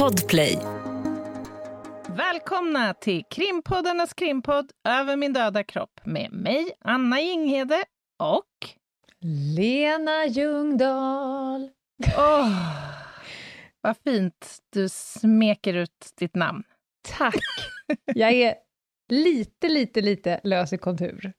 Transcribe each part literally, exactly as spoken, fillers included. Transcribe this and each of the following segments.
Podplay. Välkomna till Krimpoddarnas krimpodd Över min döda kropp med mig, Anna Jinghede och Lena Ljungdahl. Åh, oh, vad fint du smeker ut ditt namn. Tack. Jag är lite, lite, lite lös i kontur.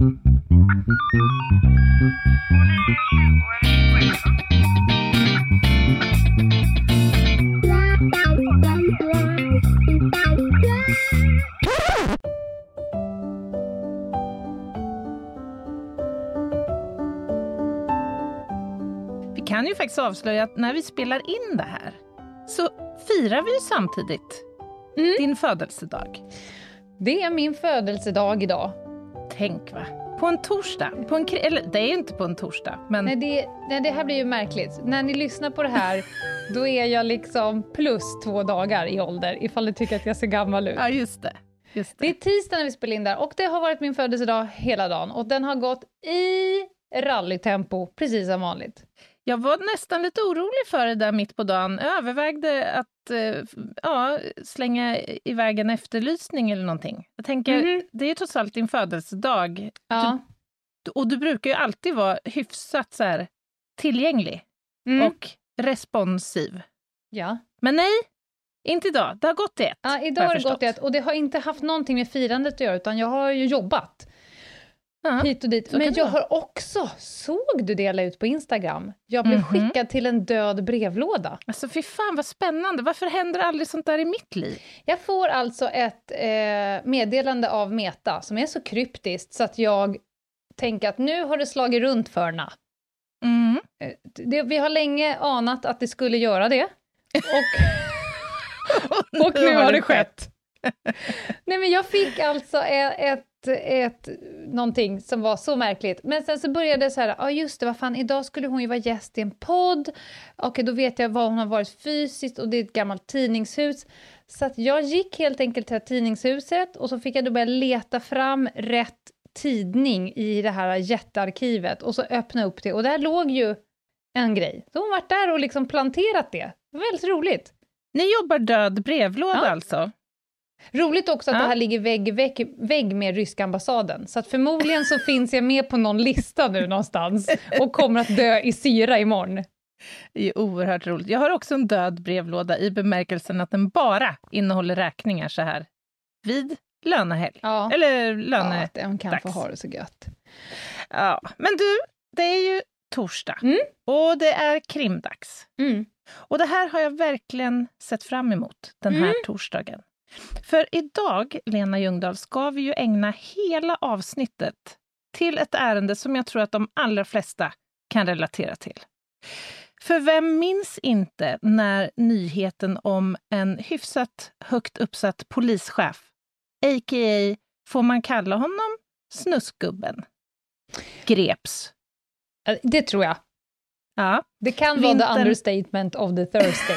Vi kan ju faktiskt avslöja att när vi spelar in det här så firar vi ju samtidigt mm. din födelsedag. Det är min födelsedag idag. Tänk va? På en torsdag. På en, eller det är ju inte på en torsdag. Men... Nej, det, nej, det här blir ju märkligt. När ni lyssnar på det här, då är jag liksom plus två dagar i ålder. Ifall ni tycker att jag ser gammal ut. Ja, just det. Just det. Det är tisdag när vi spelar in där. Och det har varit min födelsedag hela dagen. Och den har gått i rallytempo, precis som vanligt. Jag var nästan lite orolig för det där mitt på dagen. Jag övervägde att eh, ja, slänga iväg en efterlysning eller någonting. Jag tänker, mm-hmm. det är ju trots allt din födelsedag. Ja. Du, och du brukar ju alltid vara hyfsat så här, tillgänglig mm. och responsiv. Ja. Men nej, inte idag. Det har gått i ett. Ja, idag har det gått i ett. Och det har inte haft någonting med firandet att göra, utan jag har ju jobbat. Uh-huh. Hit och dit. Men jag har också, såg du det la ut på Instagram? Jag blev mm-hmm. skickad till en död brevlåda. Alltså fy fan vad spännande. Varför händer aldrig sånt där i mitt liv? Jag får alltså ett eh, meddelande av Meta som är så kryptiskt så att jag tänker att nu har det slagit runt förna. Mm. Det, vi har länge anat att det skulle göra det. Och, och nu har det skett. Nej, men jag fick alltså ett ett, någonting som var så märkligt. Men sen så började det så här, ja ah, just det, vad fan, idag skulle hon ju vara gäst i en podd. Okej, då vet jag vad hon har varit fysiskt och det är ett gammalt tidningshus. Så att jag gick helt enkelt till tidningshuset och så fick jag då börja leta fram rätt tidning i det här jättearkivet och så öppna upp det. Och där låg ju en grej. Så hon var där och liksom planterat det. Det var väldigt roligt. Ni jobbar död brevlåda ja. alltså? Roligt också att ja. det här ligger vägg, vägg, vägg med ryska ambassaden. Så att förmodligen så finns jag med på någon lista nu någonstans. Och kommer att dö i syra imorgon. Det är oerhört roligt. Jag har också en död brevlåda i bemärkelsen att den bara innehåller räkningar så här. Vid lönehelg. Ja. Eller löne. Ja, att den kan dags. Få ha det så gött. Ja, men du, det är ju torsdag. Mm. Och det är krimdags. Mm. Och det här har jag verkligen sett fram emot. Den här mm. torsdagen. För idag, Lena Ljungdahl, ska vi ju ägna hela avsnittet till ett ärende som jag tror att de allra flesta kan relatera till. För vem minns inte när nyheten om en hyfsat högt uppsatt polischef, a k a får man kalla honom snuskgubben, greps? Det tror jag. Ja. Det kan Vintern... vara the understatement of the Thursday.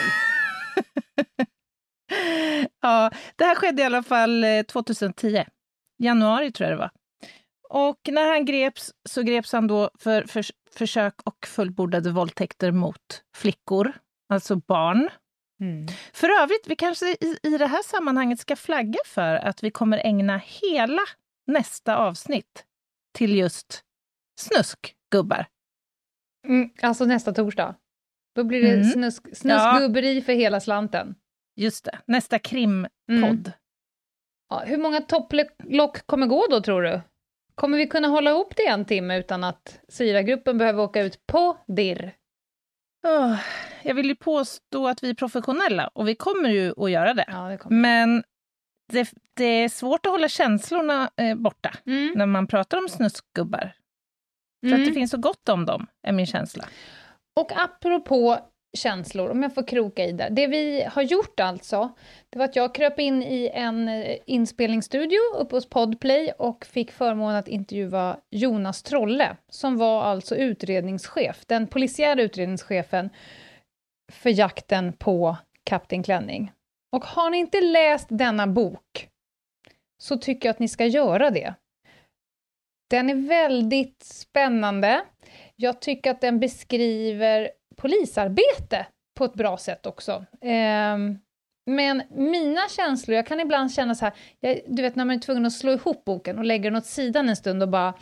Ja, det här skedde i alla fall tjugohundratio. Januari tror jag det var. Och när han greps så greps han då för, för försök och fullbordade våldtäkter mot flickor, alltså barn. Mm. För övrigt, vi kanske i, i det här sammanhanget ska flagga för att vi kommer ägna hela nästa avsnitt till just snuskgubbar. Mm, alltså nästa torsdag. Då blir det mm. snusk, snuskgubberi ja. För hela slanten. Just det, nästa krimpodd. Mm. Ja, hur många topplock kommer gå då, tror du? Kommer vi kunna hålla ihop det en timme utan att Syra-gruppen behöver åka ut på dirr? Oh, jag vill ju påstå att vi är professionella och vi kommer ju att göra det. Ja, det kommer. Men det, det är svårt att hålla känslorna eh, borta mm. när man pratar om snuskgubbar. För mm. att det finns så gott om dem, är min känsla. Och apropå känslor, om jag får kroka i det. Det vi har gjort alltså, det var att jag kröp in i en inspelningsstudio uppe hos Podplay och fick förmånen att intervjua Jonas Trolle, som var alltså utredningschef, den polisiära utredningschefen för jakten på Kapten Klänning. Och har ni inte läst denna bok så tycker jag att ni ska göra det. Den är väldigt spännande. Jag tycker att den beskriver polisarbete på ett bra sätt också. Eh, Men mina känslor, jag kan ibland känna så här, jag, du vet när man är tvungen att slå ihop boken och lägga den åt sidan en stund och bara,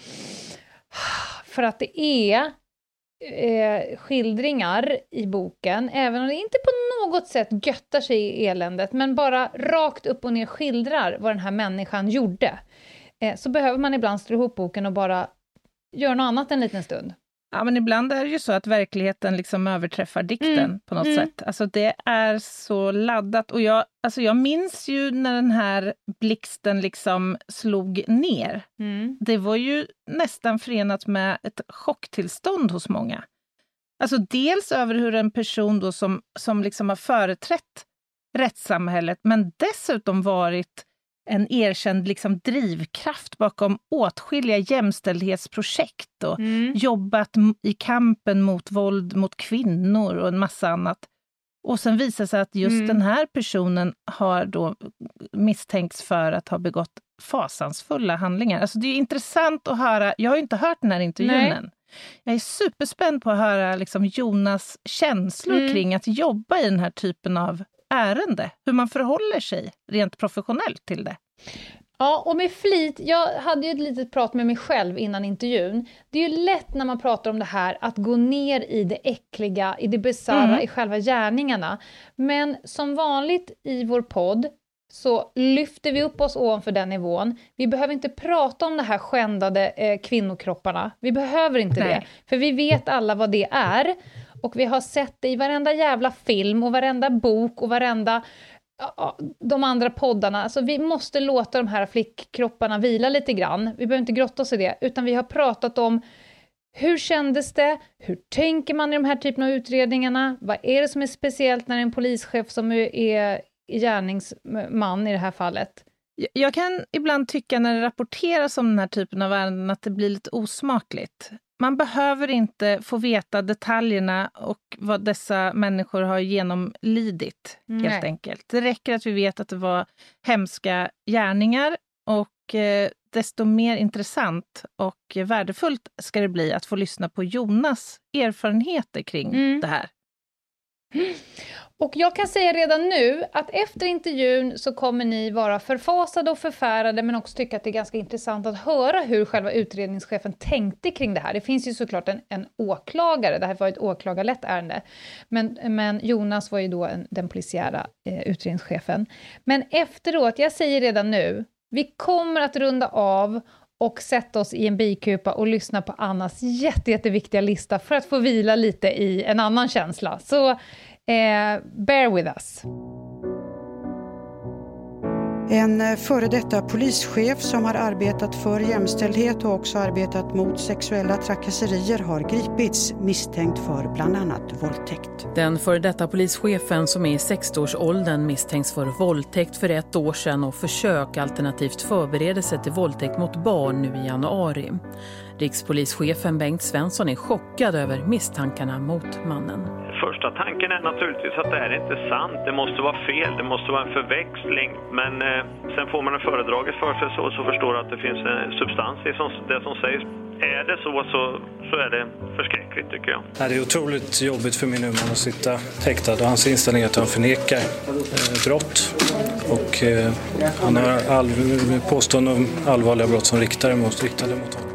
för att det är eh, skildringar i boken, även om det inte på något sätt göttar sig i eländet, men bara rakt upp och ner skildrar vad den här människan gjorde, eh, så behöver man ibland slå ihop boken och bara göra något annat en liten stund. Ja, men ibland är det ju så att verkligheten liksom överträffar dikten Mm. på något Mm. sätt. Alltså det är så laddat. Och jag, alltså jag minns ju när den här blixten liksom slog ner. Mm. Det var ju nästan förenat med ett chocktillstånd hos många. Alltså dels över hur en person då som, som liksom har företrätt rättssamhället, men dessutom varit en erkänd liksom drivkraft bakom åtskilliga jämställdhetsprojekt och Mm. jobbat m- i kampen mot våld mot kvinnor och en massa annat. Och sen visar sig att just Mm. den här personen har då misstänkts för att ha begått fasansfulla handlingar. Alltså det är intressant att höra, jag har ju inte hört den här intervjun Nej. än. Jag är superspänd på att höra liksom Jonas känslor Mm. kring att jobba i den här typen av ärende. Hur man förhåller sig rent professionellt till det. Ja, och med flit, jag hade ju ett litet prat med mig själv innan intervjun. Det är ju lätt när man pratar om det här att gå ner i det äckliga, i det bisarra, Mm. i själva gärningarna. Men som vanligt i vår podd så lyfter vi upp oss ovanför den nivån. Vi behöver inte prata om de här skändade eh, kvinnokropparna. Vi behöver inte Nej. det. För vi vet alla vad det är. Och vi har sett det i varenda jävla film och varenda bok och varenda ja, de andra poddarna. Alltså vi måste låta de här flickkropparna vila lite grann. Vi behöver inte grotta oss i det. Utan vi har pratat om hur kändes det? Hur tänker man i de här typen av utredningarna? Vad är det som är speciellt när en polischef som är gärningsman i det här fallet? Jag kan ibland tycka när det rapporteras om den här typen av ärenden att det blir lite osmakligt. Man behöver inte få veta detaljerna och vad dessa människor har genomlidit, Nej. helt enkelt. Det räcker att vi vet att det var hemska gärningar och eh, desto mer intressant och värdefullt ska det bli att få lyssna på Jonas erfarenheter kring Mm. det här. Och jag kan säga redan nu att efter intervjun så kommer ni vara förfasade och förfärade, men också tycka att det är ganska intressant att höra hur själva utredningschefen tänkte kring det här. Det finns ju såklart en, en åklagare, det här var ett åklagarlätt ärende, men, men Jonas var ju då en, den polisiära eh, utredningschefen. Men efteråt, jag säger redan nu, vi kommer att runda av och sätta oss i en bikupa och lyssna på Annas jätte, jätteviktiga lista för att få vila lite i en annan känsla. Så eh, bear with us. En före detta polischef som har arbetat för jämställdhet och också arbetat mot sexuella trakasserier har gripits misstänkt för bland annat våldtäkt. Den före detta polischefen som är i sextioårsåldern misstänks för våldtäkt för ett år sedan och försök alternativt förberedelse till våldtäkt mot barn nu i januari. Rikspolischefen Bengt Svensson är chockad över misstankarna mot mannen. Första tanken är naturligtvis att det här är inte sant, det måste vara fel, det måste vara en förväxling. Men eh, sen får man en föredraget för sig så, så förstår att det finns en substans i som, det som sägs. Är det så, så så är det förskräckligt tycker jag. Det är otroligt jobbigt för min man att sitta häktad och hans inställning är att han förnekar eh, brott. Och eh, han har all, påstående om allvarliga brott som riktade mot, riktade mot honom.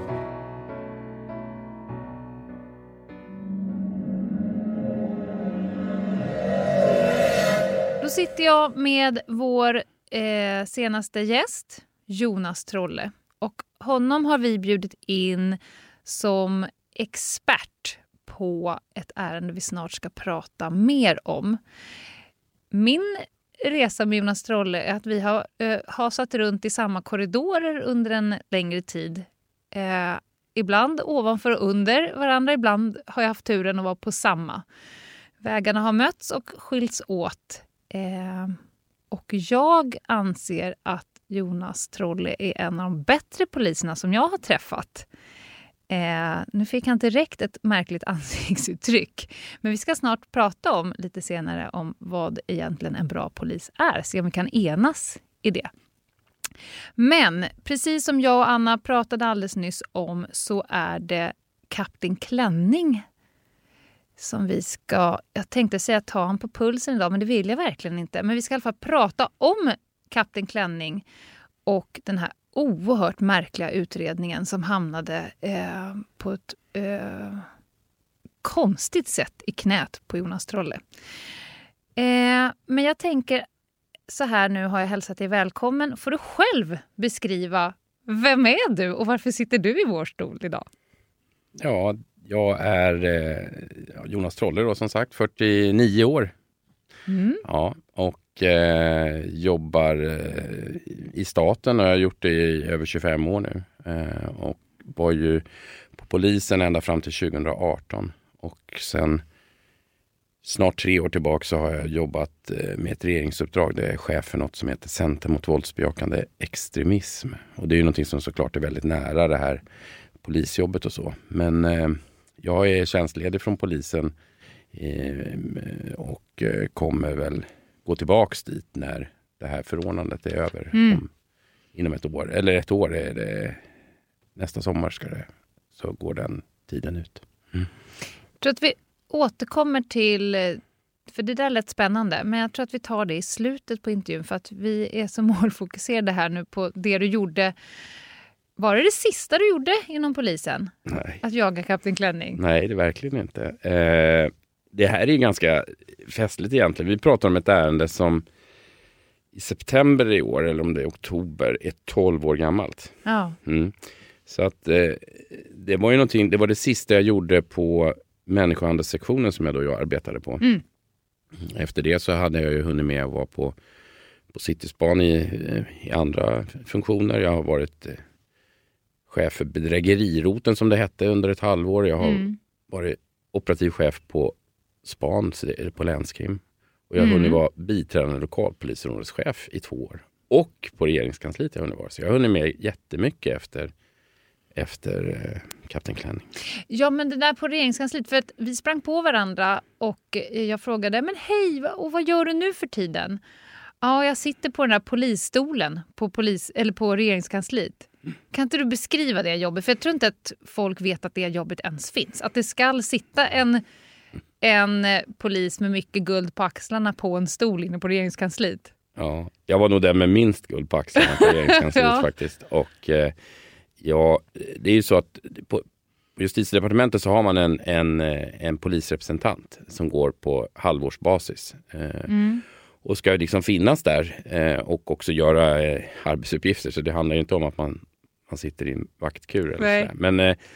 Då sitter jag med vår eh, senaste gäst, Jonas Trolle. Och honom har vi bjudit in som expert på ett ärende vi snart ska prata mer om. Min resa med Jonas Trolle är att vi har eh, hasat runt i samma korridorer under en längre tid. Eh, ibland ovanför och under varandra, ibland har jag haft turen att vara på samma. Vägarna har mötts och skilts åt. Eh, och jag anser att Jonas Trolle är en av de bättre poliserna som jag har träffat. Eh, nu fick han direkt ett märkligt ansiktsuttryck. Men vi ska snart prata om lite senare om vad egentligen en bra polis är. Se om vi kan enas i det. Men precis som jag och Anna pratade alldeles nyss om så är det Kapten Klänning som vi ska, jag tänkte säga ta han på pulsen idag, men det vill jag verkligen inte. Men vi ska i alla fall prata om Kapten Klänning och den här oerhört märkliga utredningen som hamnade eh, på ett eh, konstigt sätt i knät på Jonas Trolle. Eh, men jag tänker så här, nu har jag hälsat dig välkommen. Får du själv beskriva, vem är du och varför sitter du i vår stol idag? Ja, jag är eh, Jonas Trolle då, som sagt, fyrtionio år. Mm. Ja, och eh, jobbar eh, i staten och jag har gjort det i över tjugofem år nu. Eh, och var ju på polisen ända fram till tjugo arton. Och sen snart tre år tillbaka så har jag jobbat eh, med ett regeringsuppdrag. Det är chef för något som heter Center mot våldsbejakande extremism. Och det är ju någonting som såklart är väldigt nära det här polisjobbet och så. Men eh, jag är tjänstledig från polisen eh, och eh, kommer väl gå tillbaks dit när det här förordnandet är över. Mm. Om, inom ett år. Eller ett år är det, nästa sommar ska det, så går den tiden ut. Mm. Jag tror att vi återkommer till, för det där lät spännande, men jag tror att vi tar det i slutet på intervjun för att vi är så målfokuserade här nu på det du gjorde. Var det det sista du gjorde inom polisen? Nej. Att jaga Kapten Klänning? Nej, det är verkligen inte. Eh, det här är ganska festligt egentligen. Vi pratar om ett ärende som i september i år, eller om det är oktober, är tolv år gammalt. Ja. Mm. Så att eh, det var ju någonting, det var det sista jag gjorde på människohandelssektionen som jag då jag arbetade på. Mm. Efter det så hade jag ju hunnit med att vara på, på Cityspan i, i andra funktioner. Jag har varit eh, chef för bedrägeriroten som det hette under ett halvår. Jag har mm. varit operativ chef på Span, på länskrim. Och jag har mm. hunnit vara biträdande lokalpolisområdeschef i två år. Och på regeringskansliet har jag hunnit vara. Så jag har hunnit med jättemycket efter efter eh, Kapten Klänning. Ja, men det där på regeringskansliet, för att vi sprang på varandra och jag frågade, men hej, och vad gör du nu för tiden? Ja, jag sitter på den här polisstolen på, polis, eller på regeringskansliet. Kan inte du beskriva det jobbet? För jag tror inte att folk vet att det jobbet ens finns. Att det ska sitta en, en polis med mycket guld på axlarna på en stol inne på regeringskansliet. Ja, jag var nog den med minst guld på axlarna på regeringskansliet ja. faktiskt. Och eh, ja, det är ju så att på Justitiedepartementet så har man en, en, en polisrepresentant som går på halvårsbasis. Eh, mm. Och ska liksom finnas där eh, och också göra eh, arbetsuppgifter. Så det handlar ju inte om att man, man sitter i en vaktkur. Eller så men, eh,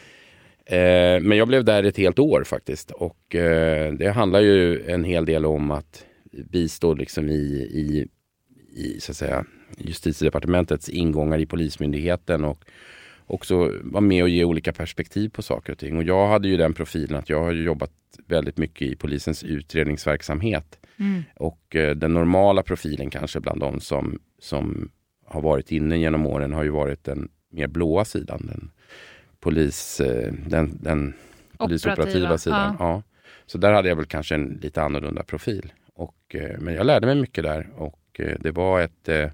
eh, men jag blev där ett helt år faktiskt. Och eh, det handlar ju en hel del om att bistå liksom i, i, i så att säga, Justitiedepartementets ingångar i polismyndigheten. Och också vara med och ge olika perspektiv på saker och ting. Och jag hade ju den profilen att jag har jobbat väldigt mycket i polisens utredningsverksamhet. Mm. Och eh, den normala profilen kanske bland de som, som har varit inne genom åren har ju varit den mer blåa sidan. Den, polis, eh, den, den polisoperativa sidan. Ja. Ja. Så där hade jag väl kanske en lite annorlunda profil. Och, eh, men jag lärde mig mycket där. Och eh, det var ett... Eh,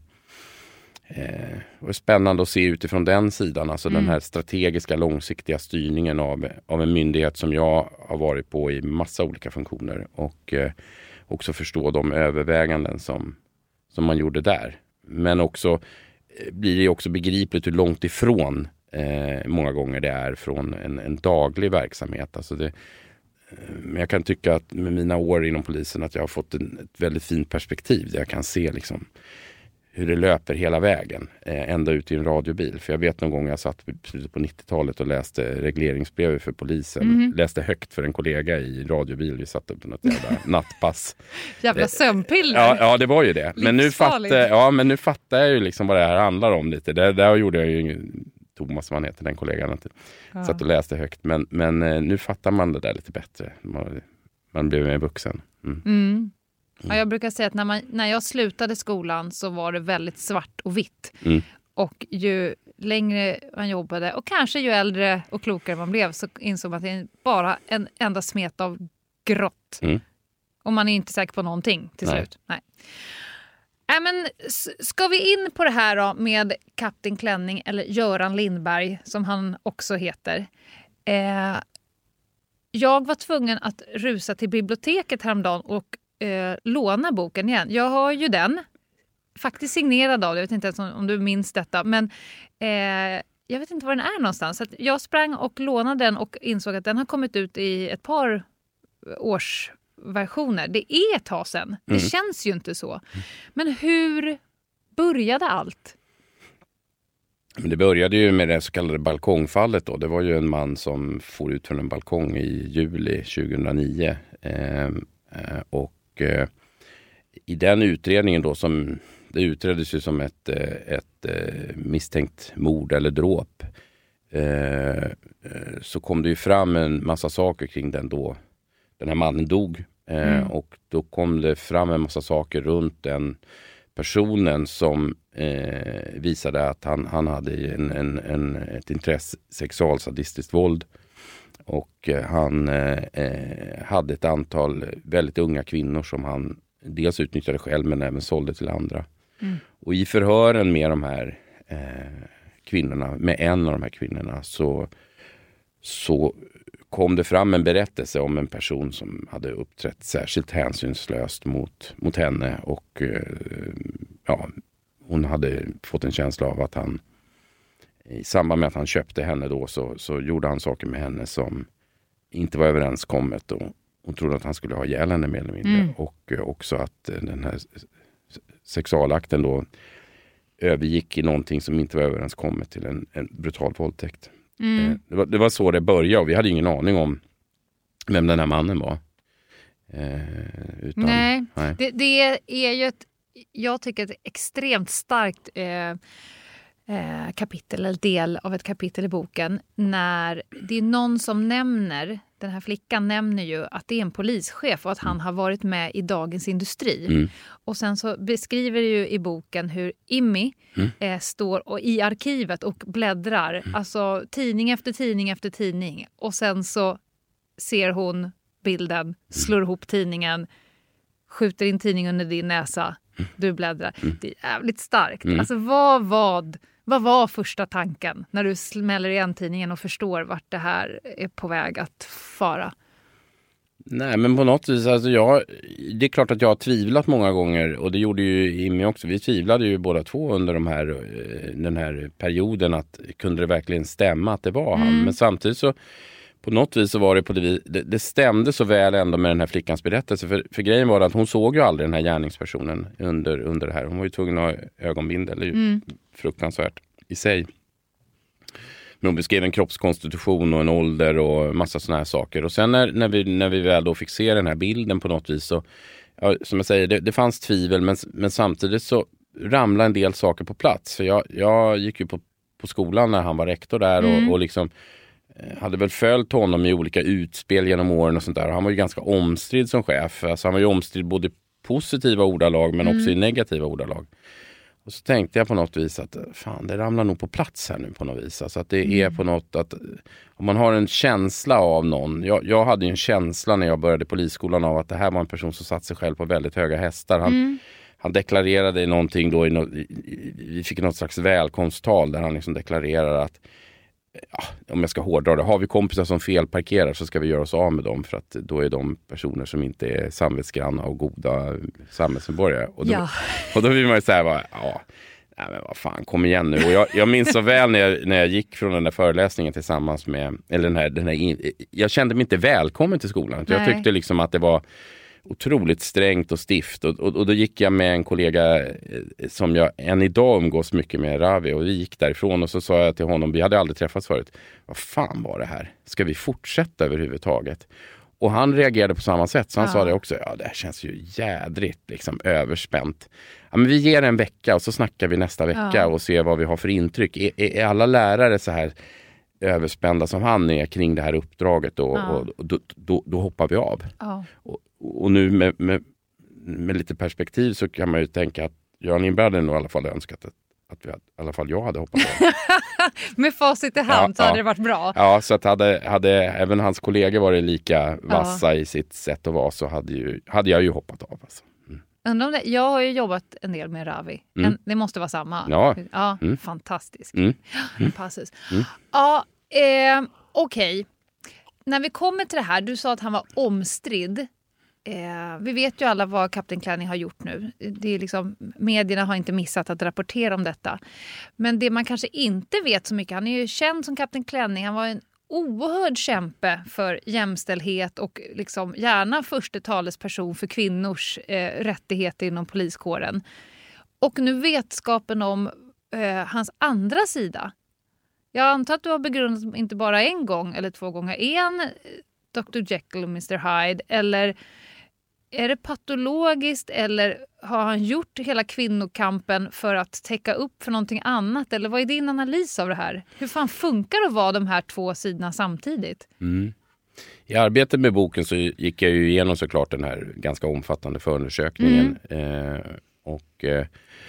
Eh, det var spännande att se utifrån den sidan, alltså mm. den här strategiska långsiktiga styrningen av, av en myndighet som jag har varit på i massa olika funktioner och eh, också förstå de överväganden som, som man gjorde där. Men också eh, blir det också begripligt hur långt ifrån eh, många gånger det är från en, en daglig verksamhet. Alltså det, eh, men jag kan tycka att med mina år inom polisen att jag har fått en, ett väldigt fint perspektiv där jag kan se liksom hur det löper hela vägen, eh, ända ut i en radiobil. För jag vet någon gång jag satt på nittiotalet och läste regleringsbrevet för polisen. Mm. Läste högt för en kollega i radiobil. Vi satt upp på något jävla nattpass. Jävla sömnpiller. Ja, ja, det var ju det. Men nu, fatt, ja, men nu fattar jag ju liksom vad det här handlar om lite. Det, där gjorde jag ju, Thomas man heter den kollegan. Ja. Satt och läste högt. Men, men nu fattar man det där lite bättre. Man, man blev mer vuxen. Mm. Mm. Ja, jag brukar säga att när, man, när jag slutade skolan så var det väldigt svart och vitt. Mm. Och ju längre man jobbade och kanske ju äldre och klokare man blev så insåg man att det är bara en enda smet av grått. Mm. Och man är inte säker på någonting till Nej. slut. Nej. Äh, men, ska vi in på det här då med Kapten Klänning eller Göran Lindberg som han också heter. Eh, jag var tvungen att rusa till biblioteket häromdagen och eh, låna boken igen. Jag har ju den, faktiskt signerad av, jag vet inte ens om, om du minns detta, men eh, jag vet inte var den är någonstans. Så att jag sprang och lånade den och insåg att den har kommit ut i ett par årsversioner. Det är ett tag sedan. Det mm. känns ju inte så. Men hur började allt? Men det började ju med det så kallade balkongfallet då. Det var ju en man som for ut från en balkong i juli tjugohundranio. Eh, och eh, i den utredningen då, som det utreddes ju som ett, ett, ett misstänkt mord eller dråp. Eh, så kom det ju fram en massa saker kring den då. Den här mannen dog. Eh, mm. Och då kom det fram en massa saker runt den personen som eh, visade att han, han hade en, en, en, ett intresse sexualsadistiskt våld. Och eh, han eh, hade ett antal väldigt unga kvinnor som han dels utnyttjade själv men även sålde till andra. Mm. Och i förhören med de här eh, kvinnorna, med en av de här kvinnorna, så, så kom det fram en berättelse om en person som hade uppträtt särskilt hänsynslöst mot, mot henne. Och eh, ja, hon hade fått en känsla av att han, i samband med att han köpte henne då, så, så gjorde han saker med henne som inte var överenskommet. Och hon trodde att han skulle ha ihjäl henne mer eller mindre. Mm. Och eh, också att eh, den här sexualakten då övergick i någonting som inte var överenskommet till en, en brutal våldtäkt. Mm. Eh, det, var, det var så det började och vi hade ingen aning om vem den här mannen var. Eh, utan, nej, nej. Det, det är ju ett, jag tycker ett extremt starkt eh, eh, kapitel eller del av ett kapitel i boken när det är någon som nämner, den här flickan nämner ju att det är en polischef och att han har varit med i Dagens Industri. Mm. Och sen så beskriver det ju i boken hur Immi mm. eh, står och, i arkivet och bläddrar. Mm. Alltså tidning efter tidning efter tidning. Och sen så ser hon bilden, slår mm. ihop tidningen, skjuter in tidningen under din näsa. Mm. Du bläddrar. Mm. Det är jävligt starkt. Mm. Alltså vad vad... Vad var första tanken när du smäller igen tidningen och förstår vart det här är på väg att fara? Nej, men på något vis, alltså jag, det är klart att jag har tvivlat många gånger och det gjorde ju Immi också. Vi tvivlade ju båda två under de här, den här perioden att kunde det verkligen stämma att det var han. Mm. Men samtidigt så på något vis så var det på det, det, det stämde så väl ändå med den här flickans berättelse. För, för grejen var att hon såg ju aldrig den här gärningspersonen under, under det här. Hon var ju tvungen att ha ögonbindel. Det är ju mm. fruktansvärt i sig. Men hon beskrev en kroppskonstitution och en ålder och massa såna här saker. Och sen när, när, vi, när vi väl då fick se den här bilden på något vis så, ja, som jag säger, det, det fanns tvivel. Men, men samtidigt så ramlade en del saker på plats. För jag, jag gick ju på, på skolan när han var rektor där mm. och, och liksom hade väl följt honom i olika utspel genom åren och sånt där. Han var ju ganska omstridd som chef. Alltså han var ju omstridd både i positiva ordalag men mm. också i negativa ordalag. Och så tänkte jag på något vis att fan, det ramlar nog på plats här nu på något vis. Alltså att det mm. är på något att om man har en känsla av någon. Jag, jag hade ju en känsla när jag började polisskolan av att det här var en person som satt sig själv på väldigt höga hästar. Han, mm. han deklarerade någonting då, i no, vi fick något slags välkomsttal där han liksom deklarerade att ja, om jag ska hårdra det, har vi kompisar som felparkerar så ska vi göra oss av med dem för att då är de personer som inte är samvetsgranna och goda samhällsmedborgare. Och då, ja. och då vill man ju säga, bara, ja, nej men vad fan, kom igen nu. Och jag, jag minns så väl när jag, när jag gick från den där föreläsningen tillsammans med, eller den här, den här jag kände mig inte välkommen till skolan. Jag tyckte liksom att det var otroligt strängt och stift och, och, och då gick jag med en kollega som jag än idag umgås mycket med, Ravi, och vi gick därifrån och så sa jag till honom, vi hade aldrig träffats förut, vad fan var det här? Ska vi fortsätta överhuvudtaget? Och han reagerade på samma sätt, så han ja. sa det också, ja det här känns ju jädrigt liksom överspänt. Ja, men vi ger en vecka och så snackar vi nästa vecka ja. och ser vad vi har för intryck. Är, är, är alla lärare så här överspända som han är kring det här uppdraget och, ja. och, och då, då, då hoppar vi av. Ja. Och, och nu med, med, med lite perspektiv så kan man ju tänka att Göran Lindberg hade nog i alla fall önskat att, att vi hade, i alla fall jag hade hoppat av. Med facit i hand ja, så hade ja. det varit bra. Ja, så att hade, hade även hans kollegor varit lika vassa ja. i sitt sätt att vara så hade, ju, hade jag ju hoppat av. Alltså. Mm. Undrar om det, jag har ju jobbat en del med Ravi. Mm. En, det måste vara samma. Ja, ja mm. fantastisk. Mm. Mm. Passus. Mm. Ja, eh, okej. Okay. när vi kommer till det här, du sa att han var omstridd. Eh, vi vet ju alla vad Kapten Klänning har gjort nu. Det är liksom, medierna har inte missat att rapportera om detta. Men det man kanske inte vet så mycket, han är ju känd som Kapten Klänning, han var en oerhörd kämpe för jämställdhet och liksom gärna första talesperson för kvinnors eh, rättigheter inom poliskåren. Och nu vetskapen om eh, hans andra sida. Jag antar att du har begrundat inte bara en gång eller två gånger. Är han doktor Jekyll och mister Hyde? Eller är det patologiskt? Eller har han gjort hela kvinnokampen för att täcka upp för någonting annat? Eller vad är din analys av det här? Hur fan funkar det att vara de här två sidorna samtidigt? Mm. I arbetet med boken så gick jag ju igenom såklart den här ganska omfattande förundersökningen. Mm. Eh, och, eh,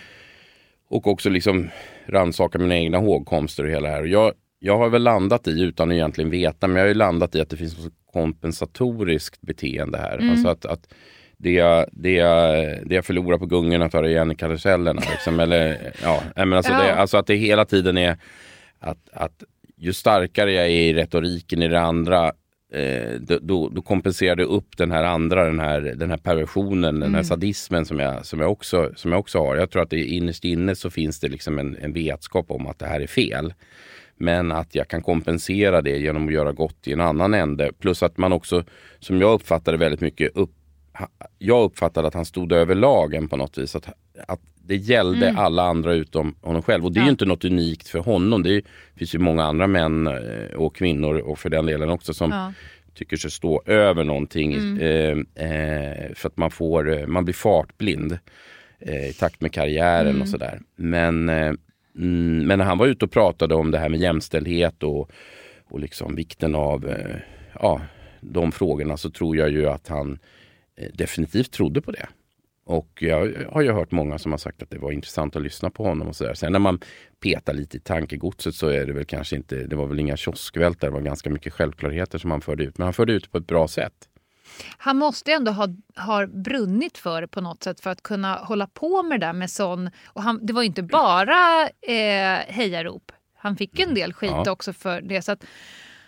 och också liksom rannsaka mina egna hågkomster och hela det här. Och jag, jag har väl landat i, utan att egentligen veta, men jag har ju landat i att det finns något kompensatoriskt beteende här. Mm. Alltså att, att det, jag, det, jag, det jag förlorar på gungorna tar igen i karusellerna. Liksom, eller, ja, men alltså, ja. Det, alltså att det hela tiden är att, att ju starkare jag är i retoriken i det andra, eh, då, då kompenserar det upp den här andra, den här, den här perversionen, mm. den här sadismen som jag, som, jag också, som jag också har. Jag tror att det innerst inne så finns det liksom en, en vetskap om att det här är fel. Men att jag kan kompensera det genom att göra gott i en annan ände. Plus att man också, som jag uppfattade väldigt mycket, upp, jag uppfattade att han stod över lagen på något vis. Att, att det gällde mm. alla andra utom honom själv. Och det är ja. ju inte något unikt för honom. Det, är, det finns ju många andra män och kvinnor, och för den delen också, som ja. tycker sig stå över någonting. Mm. Eh, eh, för att man, får, man blir fartblind eh, i takt med karriären mm. och sådär. Men... Eh, Mm, men när han var ute och pratade om det här med jämställdhet och, och liksom vikten av eh, ja, de frågorna, så tror jag ju att han eh, definitivt trodde på det. Och jag har ju hört många som har sagt att det var intressant att lyssna på honom och sådär. Sen när man petar lite i tankegodset så är det väl kanske inte, det var väl inga kioskvältar, det var ganska mycket självklarheter som han förde ut. Men han förde ut på ett bra sätt. Han måste ändå ha, ha brunnit för det på något sätt för att kunna hålla på med det där med sån... Och han, det var ju inte bara eh, hejarop. Han fick ju en del skit ja. också för det. Så att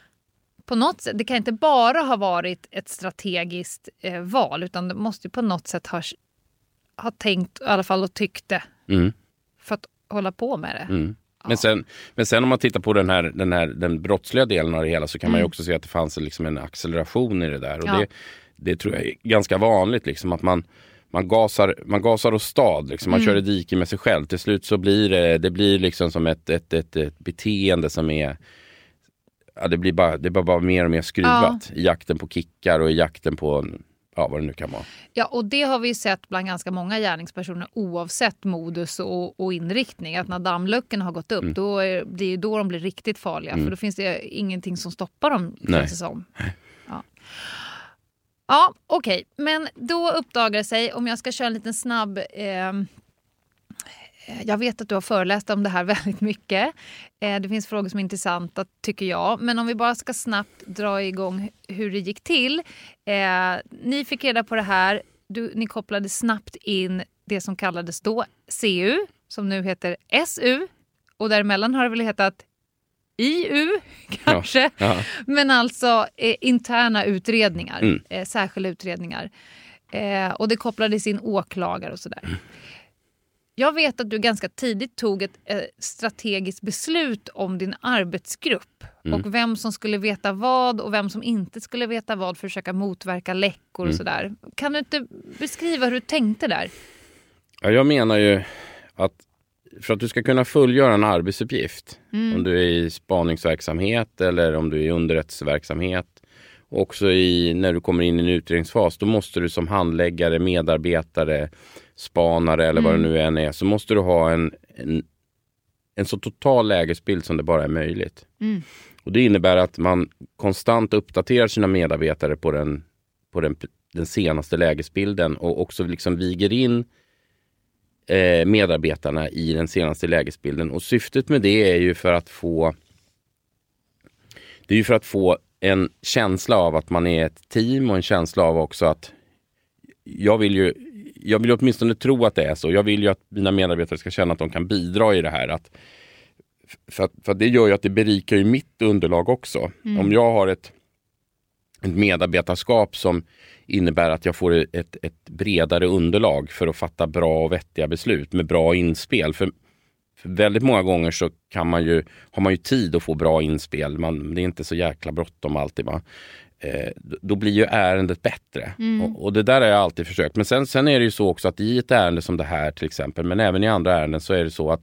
på något sätt, det kan inte bara ha varit ett strategiskt eh, val, utan det måste ju på något sätt ha, ha tänkt i alla fall och tyckte mm. för att hålla på med det. Mm. Ja. Men, sen, men sen om man tittar på den här, den här den brottsliga delen av det hela, så kan mm. man ju också se att det fanns liksom en acceleration i det där. Och ja. det, det tror jag är ganska vanligt, liksom, att man, man, gasar, man gasar och stad. Liksom, man mm. kör i diken med sig själv. Till slut så blir det, det blir liksom som ett, ett, ett, ett beteende som är... Ja, det blir bara, det blir bara mer och mer skruvat ja. i jakten på kickar och i jakten på... Ja, vad det nu kan vara. Ja, och det har vi sett bland ganska många gärningspersoner oavsett modus och, och inriktning. Att när dammluckorna har gått upp, mm. då är det ju då de blir riktigt farliga. Mm. För då finns det ingenting som stoppar dem, känns det som. Ja, ja okej. Okay. Men då uppdagar det sig, om jag ska köra en liten snabb... Eh, jag vet att du har föreläst om det här väldigt mycket. Eh, det finns frågor som är intressanta, tycker jag. Men om vi bara ska snabbt dra igång hur det gick till. Eh, ni fick reda på det här. Du, ni kopplade snabbt in det som kallades då C U, som nu heter S U. Och däremellan har det väl hetat I U, kanske. Ja, ja. Men alltså eh, interna utredningar. Mm. Eh, särskilda utredningar. Eh, och det kopplades in åklagare och sådär. Mm. Jag vet att du ganska tidigt tog ett eh, strategiskt beslut om din arbetsgrupp. Mm. Och vem som skulle veta vad och vem som inte skulle veta vad för att försöka motverka läckor mm. och sådär. Kan du inte beskriva hur du tänkte där? Ja, jag menar ju att för att du ska kunna fullgöra en arbetsuppgift, mm. om du är i spaningsverksamhet eller om du är i underrättelseverksamhet, och också i, när du kommer in i en utredningsfas, då måste du som handläggare, medarbetare, spanare eller mm. vad det nu än är, så måste du ha en, en, en så total lägesbild som det bara är möjligt. Mm. Och det innebär att man konstant uppdaterar sina medarbetare på den, på den, den senaste lägesbilden, och också liksom viger in eh, medarbetarna i den senaste lägesbilden. Och syftet med det är ju för att få det är ju för att få en känsla av att man är ett team, och en känsla av också att jag vill ju jag vill åtminstone tro att det är så. Jag vill ju att mina medarbetare ska känna att de kan bidra i det här. Att, för, att, för att det gör ju att det berikar ju mitt underlag också. Mm. Om jag har ett ett medarbetarskap som innebär att jag får ett, ett bredare underlag för att fatta bra och vettiga beslut med bra inspel. För, för väldigt många gånger så kan man ju, har man ju tid att få bra inspel. Man, det är inte så jäkla bråttom alltid, va? Eh, då blir ju ärendet bättre. Mm. Och, och det där har jag alltid försökt. Men sen, sen är det ju så också att i ett ärende som det här till exempel, men även i andra ärenden, så är det så att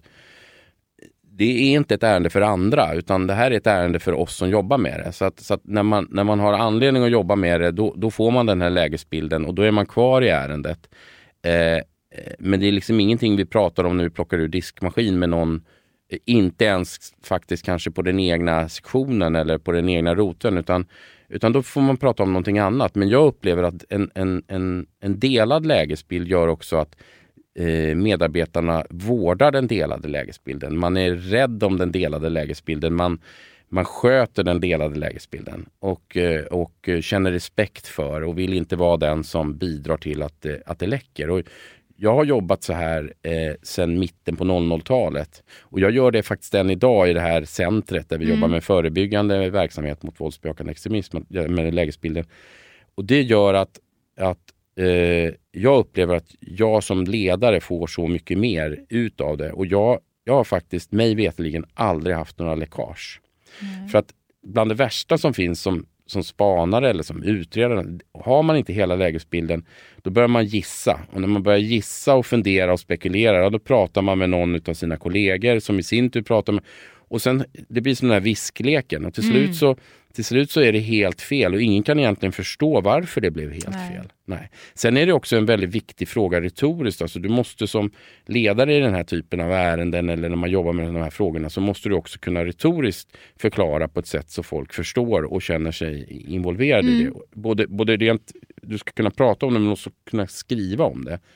det är inte ett ärende för andra, utan det här är ett ärende för oss som jobbar med det. Så att, så att när, man, när man har anledning att jobba med det, då, då får man den här lägesbilden och då är man kvar i ärendet. Eh, men det är liksom ingenting vi pratar om när vi plockar ur diskmaskin med någon, inte ens faktiskt kanske på den egna sektionen eller på den egna roten, utan, utan då får man prata om någonting annat. Men jag upplever att en, en, en, en delad lägesbild gör också att medarbetarna vårdar den delade lägesbilden. Man är rädd om den delade lägesbilden. Man, man sköter den delade lägesbilden och, och känner respekt för och vill inte vara den som bidrar till att, att det läcker. Och jag har jobbat så här eh, sedan mitten på noll noll-talet. Och jag gör det faktiskt än idag i det här centret där vi mm. jobbar med förebyggande verksamhet mot våldsbejakande extremism med lägesbilden. Och det gör att, att eh, jag upplever att jag som ledare får så mycket mer ut av det. Och jag, jag har faktiskt mig veteligen aldrig haft några läckage. Mm. För att bland det värsta som finns som som spanare eller som utredare, har man inte hela lägesbilden, då börjar man gissa. Och när man börjar gissa och fundera och spekulera, då pratar man med någon av sina kollegor som i sin tur pratar med, och sen det blir som den här viskleken och till slut mm. så till slut så är det helt fel och ingen kan egentligen förstå varför det blev helt Nej. fel. Nej. Sen är det också en väldigt viktig fråga retoriskt. Alltså du måste som ledare i den här typen av ärenden eller när man jobbar med de här frågorna, så måste du också kunna retoriskt förklara på ett sätt så folk förstår och känner sig involverade mm. i det. Både, både rent, du ska kunna prata om det men också kunna skriva om det.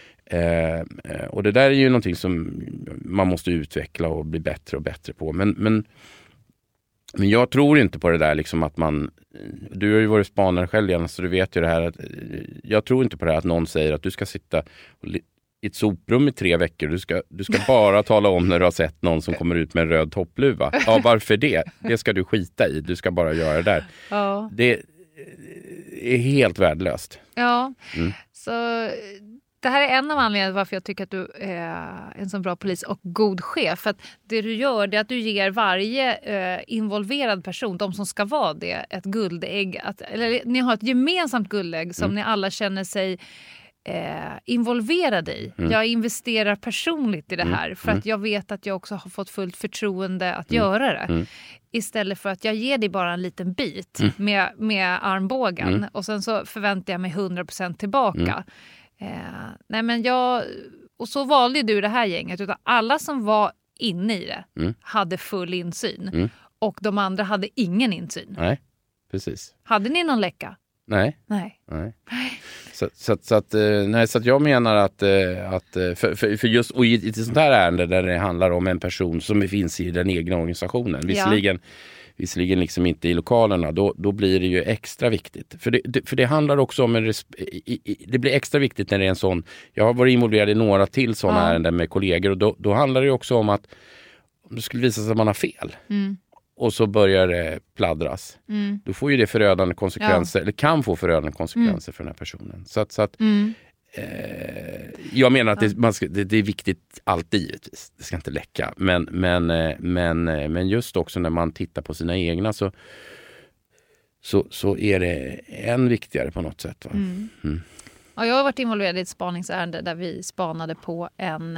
Eh, och det där är ju någonting som man måste utveckla och bli bättre och bättre på. Men, men Men jag tror inte på det där liksom att man, du har ju varit spanare själv igen, så du vet ju det här att, jag tror inte på det här att någon säger att du ska sitta i ett soprum i tre veckor, du ska, du ska bara tala om när du har sett någon som kommer ut med en röd toppluva. Ja, varför det? Det ska du skita i, du ska bara göra det där. Ja. Det är helt värdelöst. Ja, mm. så det här är en av anledningarna varför jag tycker att du är en så bra polis och god chef. För att det du gör det är att du ger varje eh, involverad person, de som ska vara det, ett guldägg. Att, eller ni har ett gemensamt guldägg som mm. ni alla känner sig eh, involverade i. Mm. Jag investerar personligt i det här för mm. att jag vet att jag också har fått fullt förtroende att mm. göra det. Mm. Istället för att jag ger dig bara en liten bit mm. med, med armbågen mm. och sen så förväntar jag mig hundra procent tillbaka. Mm. Eh, nej men jag, och så valde du det här gänget, utan alla som var inne i det mm. hade full insyn mm. och de andra hade ingen insyn. Nej, precis. Hade ni någon läcka? Nej. Nej. Nej. Så, så, så, att, nej, så att jag menar att, att för, för, för just och i, i ett sånt här ärende där det handlar om en person som finns i den egna organisationen, visserligen ja. Visserligen liksom inte i lokalerna, då, då blir det ju extra viktigt. För det, det, för det handlar också om en resp- i, i, det blir extra viktigt när det är en sån, jag har varit involverad i några till sådana ja. ärenden med kollegor, och då, då handlar det också om att om det skulle visa sig att man har fel mm. och så börjar det pladdras, mm. då får ju det förödande konsekvenser, ja. eller kan få förödande konsekvenser mm. för den här personen. Så att, så att mm. eh, jag menar att det, man ska, det, det är viktigt alltid givetvis. Det ska inte läcka. Men, men, men, men just också när man tittar på sina egna så, så, så är det än viktigare på något sätt. Va? Mm. Mm. Ja, jag har varit involverad i ett spaningsärende där vi spanade på en,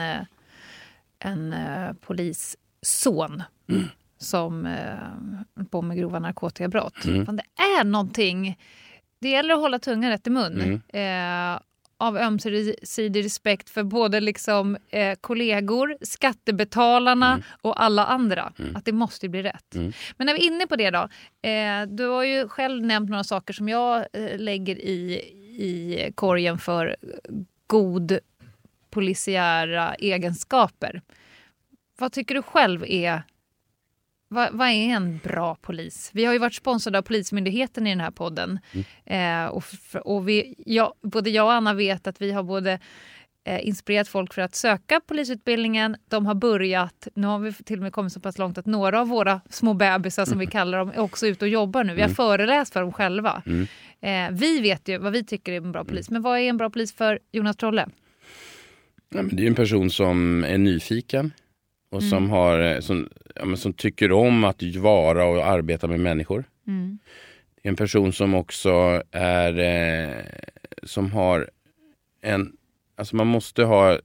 en polisson mm. som eh, på med grova narkotikabrott. Mm. Det är någonting, det gäller att hålla tungan rätt i mun. Mm. Eh, av ömsesidig respekt för både liksom, eh, kollegor, skattebetalarna mm. och alla andra. Mm. Att det måste bli rätt. Mm. Men när vi är inne på det då. Eh, du har ju själv nämnt några saker som jag eh, lägger i, i korgen för god polisiära egenskaper. Vad tycker du själv är... Vad, vad är en bra polis? Vi har ju varit sponsrade av Polismyndigheten i den här podden. Mm. Eh, och och vi, ja, både jag och Anna vet att vi har både eh, inspirerat folk för att söka polisutbildningen. De har börjat, nu har vi till och med kommit så pass långt att några av våra små bebisar som vi kallar dem är också ute och jobbar nu. Vi har mm. föreläst för dem själva. Mm. Eh, vi vet ju vad vi tycker är en bra polis. Men vad är en bra polis för Jonas Trolle? Ja, men det är en person som är nyfiken och mm. som, har, som, ja, men som tycker om att vara och arbeta med människor. Mm. Det är en person som också är eh, som har en, alltså man måste ha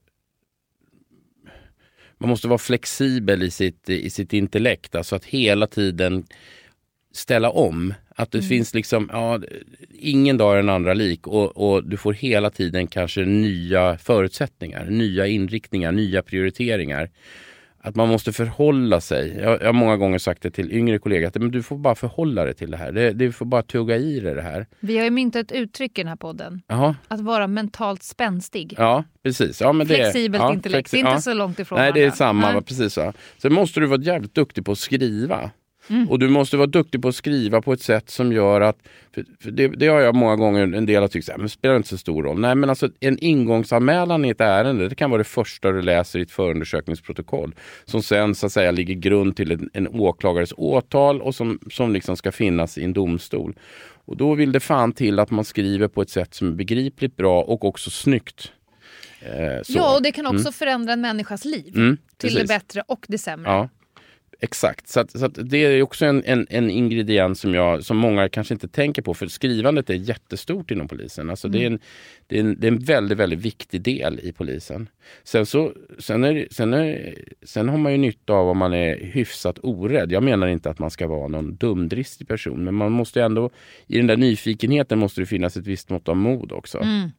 man måste vara flexibel i sitt, i sitt intellekt, alltså att hela tiden ställa om. Att det mm. finns liksom, ja, ingen dag är den andra lik och, och du får hela tiden kanske nya förutsättningar, nya inriktningar, nya prioriteringar. Att man måste förhålla sig. Jag, jag har många gånger sagt det till yngre kollegor att men du får bara förhålla dig till det här. Det, du får bara tugga i dig det här. Vi har ju myntat ett uttryck i den här podden. Aha. Att vara mentalt spänstig. Ja, precis. Ja, men det, flexibelt ja, intellekt. Flexi- det är inte ja. så långt ifrån. Nej, det är samma. Nej. Precis så. Sen måste du vara jävligt duktig på att skriva. Mm. Och du måste vara duktig på att skriva på ett sätt som gör att, för, för det, det har jag många gånger, en del har tyckt så här, men det spelar inte så stor roll. Nej, men alltså en ingångsanmälan i ett ärende, det kan vara det första du läser i ett förundersökningsprotokoll. Som sen så att säga ligger grund till en, en åklagares åtal och som, som liksom ska finnas i en domstol. Och då vill det fan till att man skriver på ett sätt som är begripligt bra och också snyggt. Eh, ja, och det kan också mm. förändra en människas liv. Mm, till det bättre och det sämre. Ja. Exakt, så, att, så att det är också en, en, en ingrediens som, jag, som många kanske inte tänker på, för skrivandet är jättestort inom polisen. Alltså mm. det, är en, det, är en, det är en väldigt, väldigt viktig del i polisen. Sen, så, sen, är, sen, är, sen har man ju nytta av om man är hyfsat orädd. Jag menar inte att man ska vara någon dumdristig person, men man måste ändå, i den där nyfikenheten måste det finnas ett visst mått av mod också. Mm.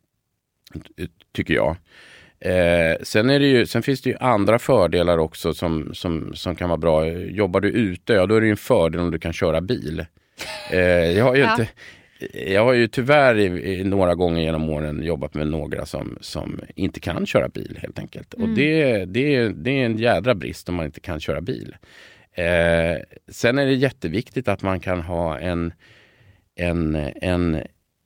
Tycker jag. Eh, sen, är det ju, sen finns det ju andra fördelar också som, som, som kan vara bra. Jobbar du ute, ja, då är det ju en fördel om du kan köra bil. Eh, jag, har ju ja. inte, jag har ju tyvärr i, i några gånger genom åren jobbat med några som, som inte kan köra bil helt enkelt. Mm. Och det, det, det är en jädra brist om man inte kan köra bil. Eh, sen är det jätteviktigt att man kan ha en, en, en,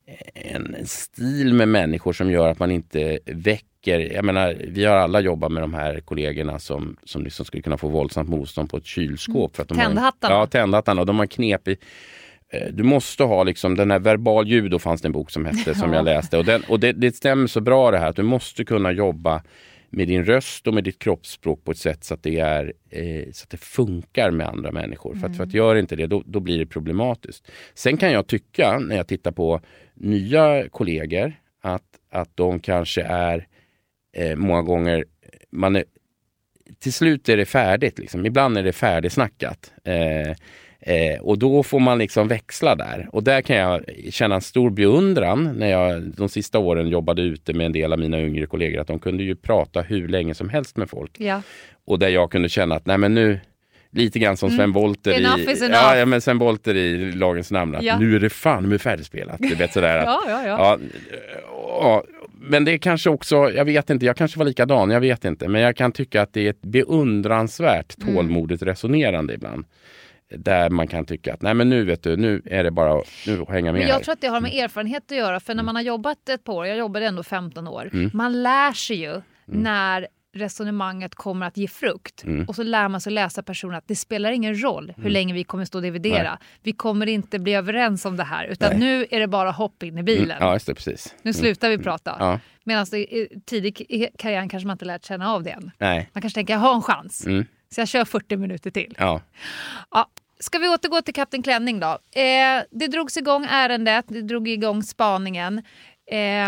en stil med människor som gör att man inte väcker. Jag menar, vi har alla jobbat med de här kollegorna som, som liksom skulle kunna få våldsamt motstånd på ett kylskåp. För att de tändhattarna. Har, ja, tändhattarna. Och de har knep i, du måste ha liksom den här verbal judo, fanns det en bok som hette som jag läste. Och, den, och det, det stämmer så bra det här att du måste kunna jobba med din röst och med ditt kroppsspråk på ett sätt så att det, är, eh, så att det funkar med andra människor. Mm. För, att, för att gör inte det, då, då blir det problematiskt. Sen kan jag tycka, när jag tittar på nya kollegor, att, att de kanske är eh, många gånger, man är, till slut är det färdigt. Liksom. Ibland är det färdigsnackat. Eh, Eh, och då får man liksom växla där. Och där kan jag känna en stor beundran när jag de sista åren jobbade ute med en del av mina yngre kollegor. Att de kunde ju prata hur länge som helst med folk. Ja. Och där jag kunde känna att nej men nu, lite grann som Sven mm. Bolter enough i, is enough. ja, ja, men Sven Bolter i Lagens namn. Att ja. Nu är det fan med färdigspelat. Det är bättre där att, ja, ja, ja. Ja, ja, men det är kanske också, jag vet inte, jag kanske var likadan, jag vet inte. Men jag kan tycka att det är ett beundransvärt tålmodigt mm. resonerande ibland. Där man kan tycka att nej men nu vet du, nu är det bara nu hänga med. Men jag här. tror att det har med erfarenhet att göra, för när man har jobbat ett par år, jag jobbade ändå femton år, mm. man lär sig ju mm. när resonemanget kommer att ge frukt. Mm. Och så lär man sig läsa personer att det spelar ingen roll hur mm. länge vi kommer stå och dividera. Nej. Vi kommer inte bli överens om det här, utan nej. Nu är det bara hopp in i bilen. Mm. Ja, just det, precis. Nu slutar vi prata. Ja. Medan i tidig i karriären kanske man inte lärt känna av det än. Nej. Man kanske tänker, jag har en chans. Mm. Så jag kör fyrtio minuter till. Ja. Ja. Ska vi återgå till Kapten Klänning då? Eh, det drogs igång ärendet, det drog igång spaningen. Eh,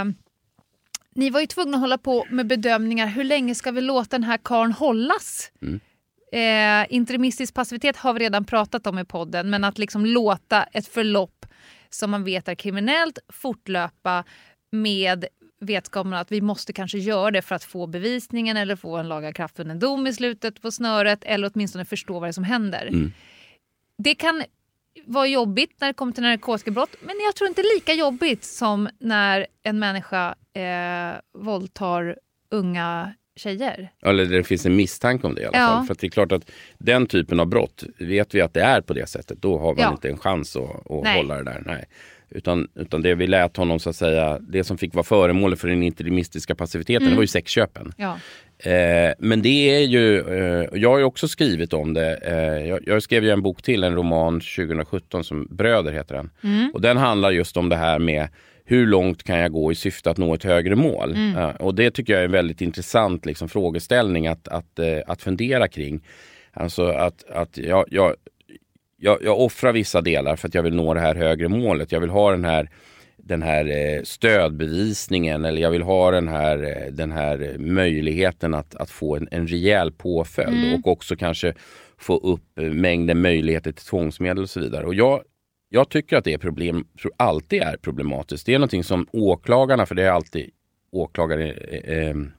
ni var ju tvungna att hålla på med bedömningar. Hur länge ska vi låta den här karln hållas? Mm. Eh, interimistisk passivitet har vi redan pratat om i podden. Men att liksom låta ett förlopp som man vet är kriminellt fortlöpa med vetskapen att vi måste kanske göra det för att få bevisningen eller få en lagakraftvunnen dom i slutet på snöret. Eller åtminstone förstå vad det som händer. Mm. Det kan vara jobbigt när det kommer till narkotikabrott, men jag tror inte lika jobbigt som när en människa eh, våldtar unga tjejer. Eller det finns en misstanke om det i alla ja. fall. För att det är klart att den typen av brott, vet vi att det är på det sättet, då har man ja. inte en chans att, att hålla det där. Nej. Utan, utan det vi lät honom så att säga, det som fick vara föremål för den interimistiska passiviteten, mm. det var ju sexköpen. Ja. Eh, men det är ju, eh, jag har ju också skrivit om det. Eh, jag, jag skrev ju en bok till, en roman tjugo sjutton som Bröder heter den. Mm. Och den handlar just om det här med hur långt kan jag gå i syfte att nå ett högre mål? Mm. Eh, och det tycker jag är en väldigt intressant liksom, frågeställning att, att, eh, att fundera kring. Alltså att, att jag, jag, jag, jag offrar vissa delar för att jag vill nå det här högre målet. Jag vill ha den här den här eh, stödbevisningen, eller jag vill ha den här, eh, den här möjligheten att, att få en, en rejäl påföljd mm. och också kanske få upp eh, mängden möjligheter till tvångsmedel och så vidare. Och jag, jag tycker att det är problem, alltid är problematiskt. Det är någonting som åklagarna, för det är alltid åklagare eh, eh,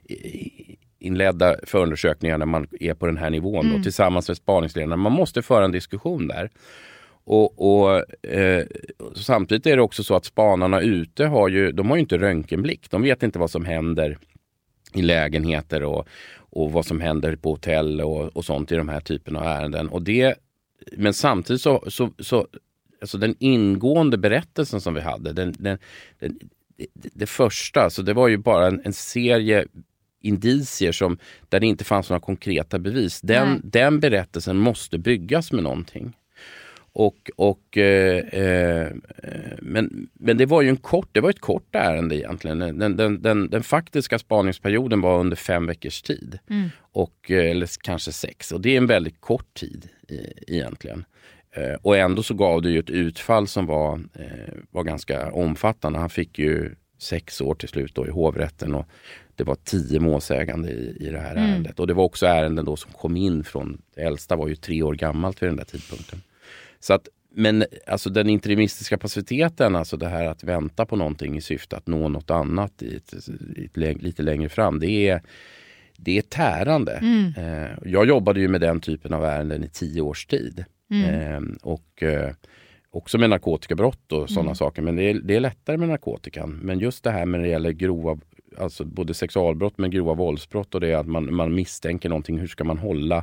inledda förundersökningar när man är på den här nivån mm. då, tillsammans med spaningsledarna. Man måste föra en diskussion där. Och, och eh, samtidigt är det också så att spanarna ute har ju, de har ju inte röntgenblick. De vet inte vad som händer i lägenheter och, och vad som händer på hotell och, och sånt i de här typerna av ärenden. Och det, men samtidigt så, så, så alltså den ingående berättelsen som vi hade, den, den, den, det, det första, så det var ju bara en, en serie indicier som, där det inte fanns några konkreta bevis. Den, den berättelsen måste byggas med någonting. Och, och eh, eh, men, men det var ju en kort, det var ett kort ärende egentligen. Den, den, den, den faktiska spaningsperioden var under fem veckors tid. Mm. Och, eller kanske sex. Och det är en väldigt kort tid i, egentligen. Eh, och ändå så gav det ju ett utfall som var, eh, var ganska omfattande. Han fick ju sex år till slut då i hovrätten, och det var tio målsägande i, i det här mm. ärendet. Och det var också ärenden då som kom in från, det äldsta var ju tre år gammalt vid den där tidpunkten. Så att, men alltså den interimistiska passiviteten, alltså det här att vänta på någonting i syfte att nå något annat i ett, i ett, lite längre fram, det är, det är tärande. Mm. Eh, jag jobbade ju med den typen av ärenden i tio års tid. Mm. Eh, och eh, också med narkotikabrott och sådana mm. saker, men det är, det är lättare med narkotikan. Men just det här med när det gäller grova, alltså både sexualbrott men grova våldsbrott, och det är att man, man misstänker någonting, hur ska man hålla?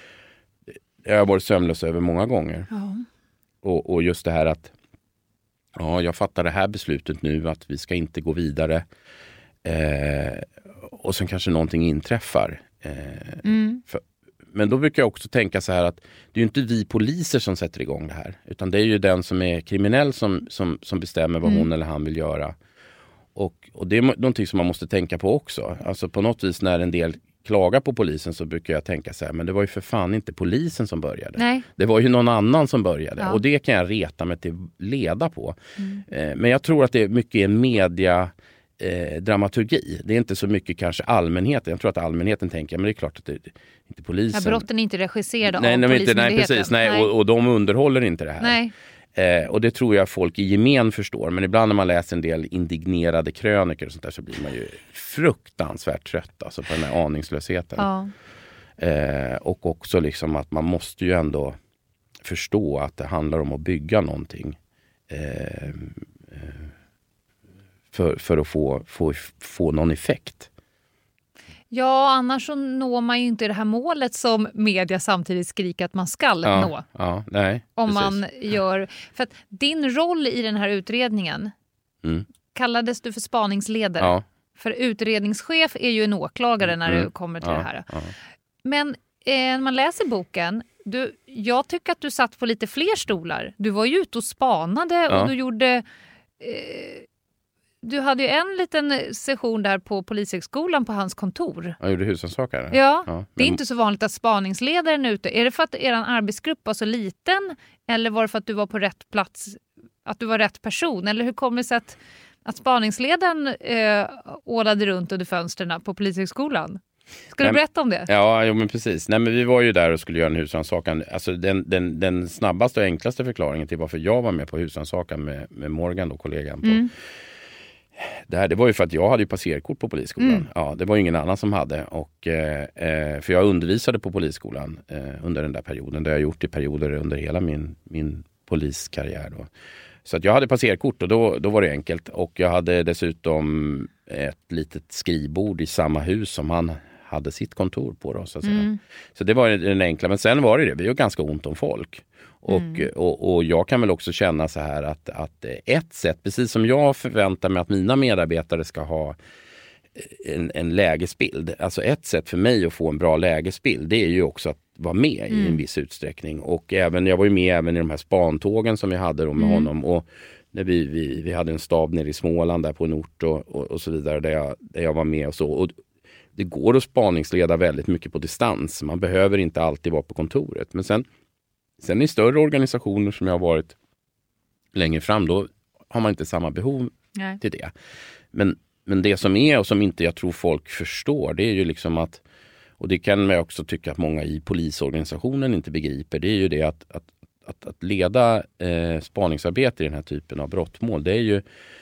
Jag har varit sömnlös över många gånger. Ja. Och, och just det här att ja, jag fattar det här beslutet nu att vi ska inte gå vidare. Eh, och sen kanske någonting inträffar. Eh, mm. för, men då brukar jag också tänka så här att det är ju inte vi poliser som sätter igång det här. Utan det är ju den som är kriminell som, som, som bestämmer vad mm. hon eller han vill göra. Och, och det är någonting som man måste tänka på också. Alltså på något vis när en del klagar på polisen så brukar jag tänka så här, men det var ju för fan inte polisen som började. Nej. Det var ju någon annan som började. Ja. Och det kan jag reta mig till leda på. Mm. Eh, men jag tror att det är mycket en media eh, dramaturgi. Det är inte så mycket kanske allmänheten. Jag tror att allmänheten tänker, men det är klart att det är inte polisen. Ja, brotten är inte regisserade nej, av nej, polismyndigheten. Nej, precis. Nej, nej. Och, och de underhåller inte det här. Nej. Eh, och det tror jag folk i gemen förstår. Men ibland när man läser en del indignerade kröniker och sånt där, så blir man ju fruktansvärt trött alltså, på den här aningslösheten. Ja. Eh, och också liksom att man måste ju ändå förstå att det handlar om att bygga någonting. Eh, för, för att få, få, få någon effekt. Ja, annars så når man ju inte det här målet som media samtidigt skriker att man ska ja, nå. Ja, nej, om precis. Man gör... För att din roll i den här utredningen mm. kallades du för spaningsledare. Ja. För utredningschef är ju en åklagare när mm. det kommer till ja, det här. Ja. Men eh, när man läser boken, du, jag tycker att du satt på lite fler stolar. Du var ju ute och spanade ja. och du gjorde... Eh, Du hade ju en liten session där på Polishögskolan på hans kontor. Jag gjorde husrannsakare. Ja, ja men... det är inte så vanligt att spaningsledaren är ute. Är det för att er arbetsgrupp var så liten? Eller var det för att du var på rätt plats? Att du var rätt person? Eller hur kommer det sig att, att spaningsledaren eh, ålade runt under fönstren på Polishögskolan? Ska du berätta om det? Ja, jo, men precis. Nej, men vi var ju där och skulle göra en husrannsakan. Alltså den, den, den snabbaste och enklaste förklaringen till varför jag var med på husrannsakan med, med Morgan, då, kollegan på... Mm. Det, här, det var ju för att jag hade ju passerkort på polisskolan. Mm. Ja, det var ingen annan som hade. Och, eh, för jag undervisade på polisskolan eh, under den där perioden. Det har jag gjort i perioder under hela min, min poliskarriär. Då. Så att jag hade passerkort och då, då var det enkelt. Och jag hade dessutom ett litet skrivbord i samma hus som han hade sitt kontor på då, så att säga. Mm. Så det var den enkla, men sen var det det, vi har ganska ont om folk. Och, mm. och, och jag kan väl också känna så här att, att ett sätt, precis som jag förväntar mig att mina medarbetare ska ha en, en lägesbild. Alltså ett sätt för mig att få en bra lägesbild, det är ju också att vara med mm. i en viss utsträckning. Och även, jag var ju med även i de här spantågen som vi hade då med mm. honom. Och när vi, vi, vi hade en stab nere i Småland där på en ort och, och, och så vidare där jag, där jag var med och så. Och det går att spaningsleda väldigt mycket på distans. Man behöver inte alltid vara på kontoret. Men sen, sen i större organisationer som jag har varit längre fram, då har man inte samma behov Nej. till det. Men, men det som är och som inte jag tror folk förstår, det är ju liksom att, och det kan man också tycka att många i polisorganisationen inte begriper, det är ju det att, att, att, att leda eh, spaningsarbete i den här typen av brottmål, det är ju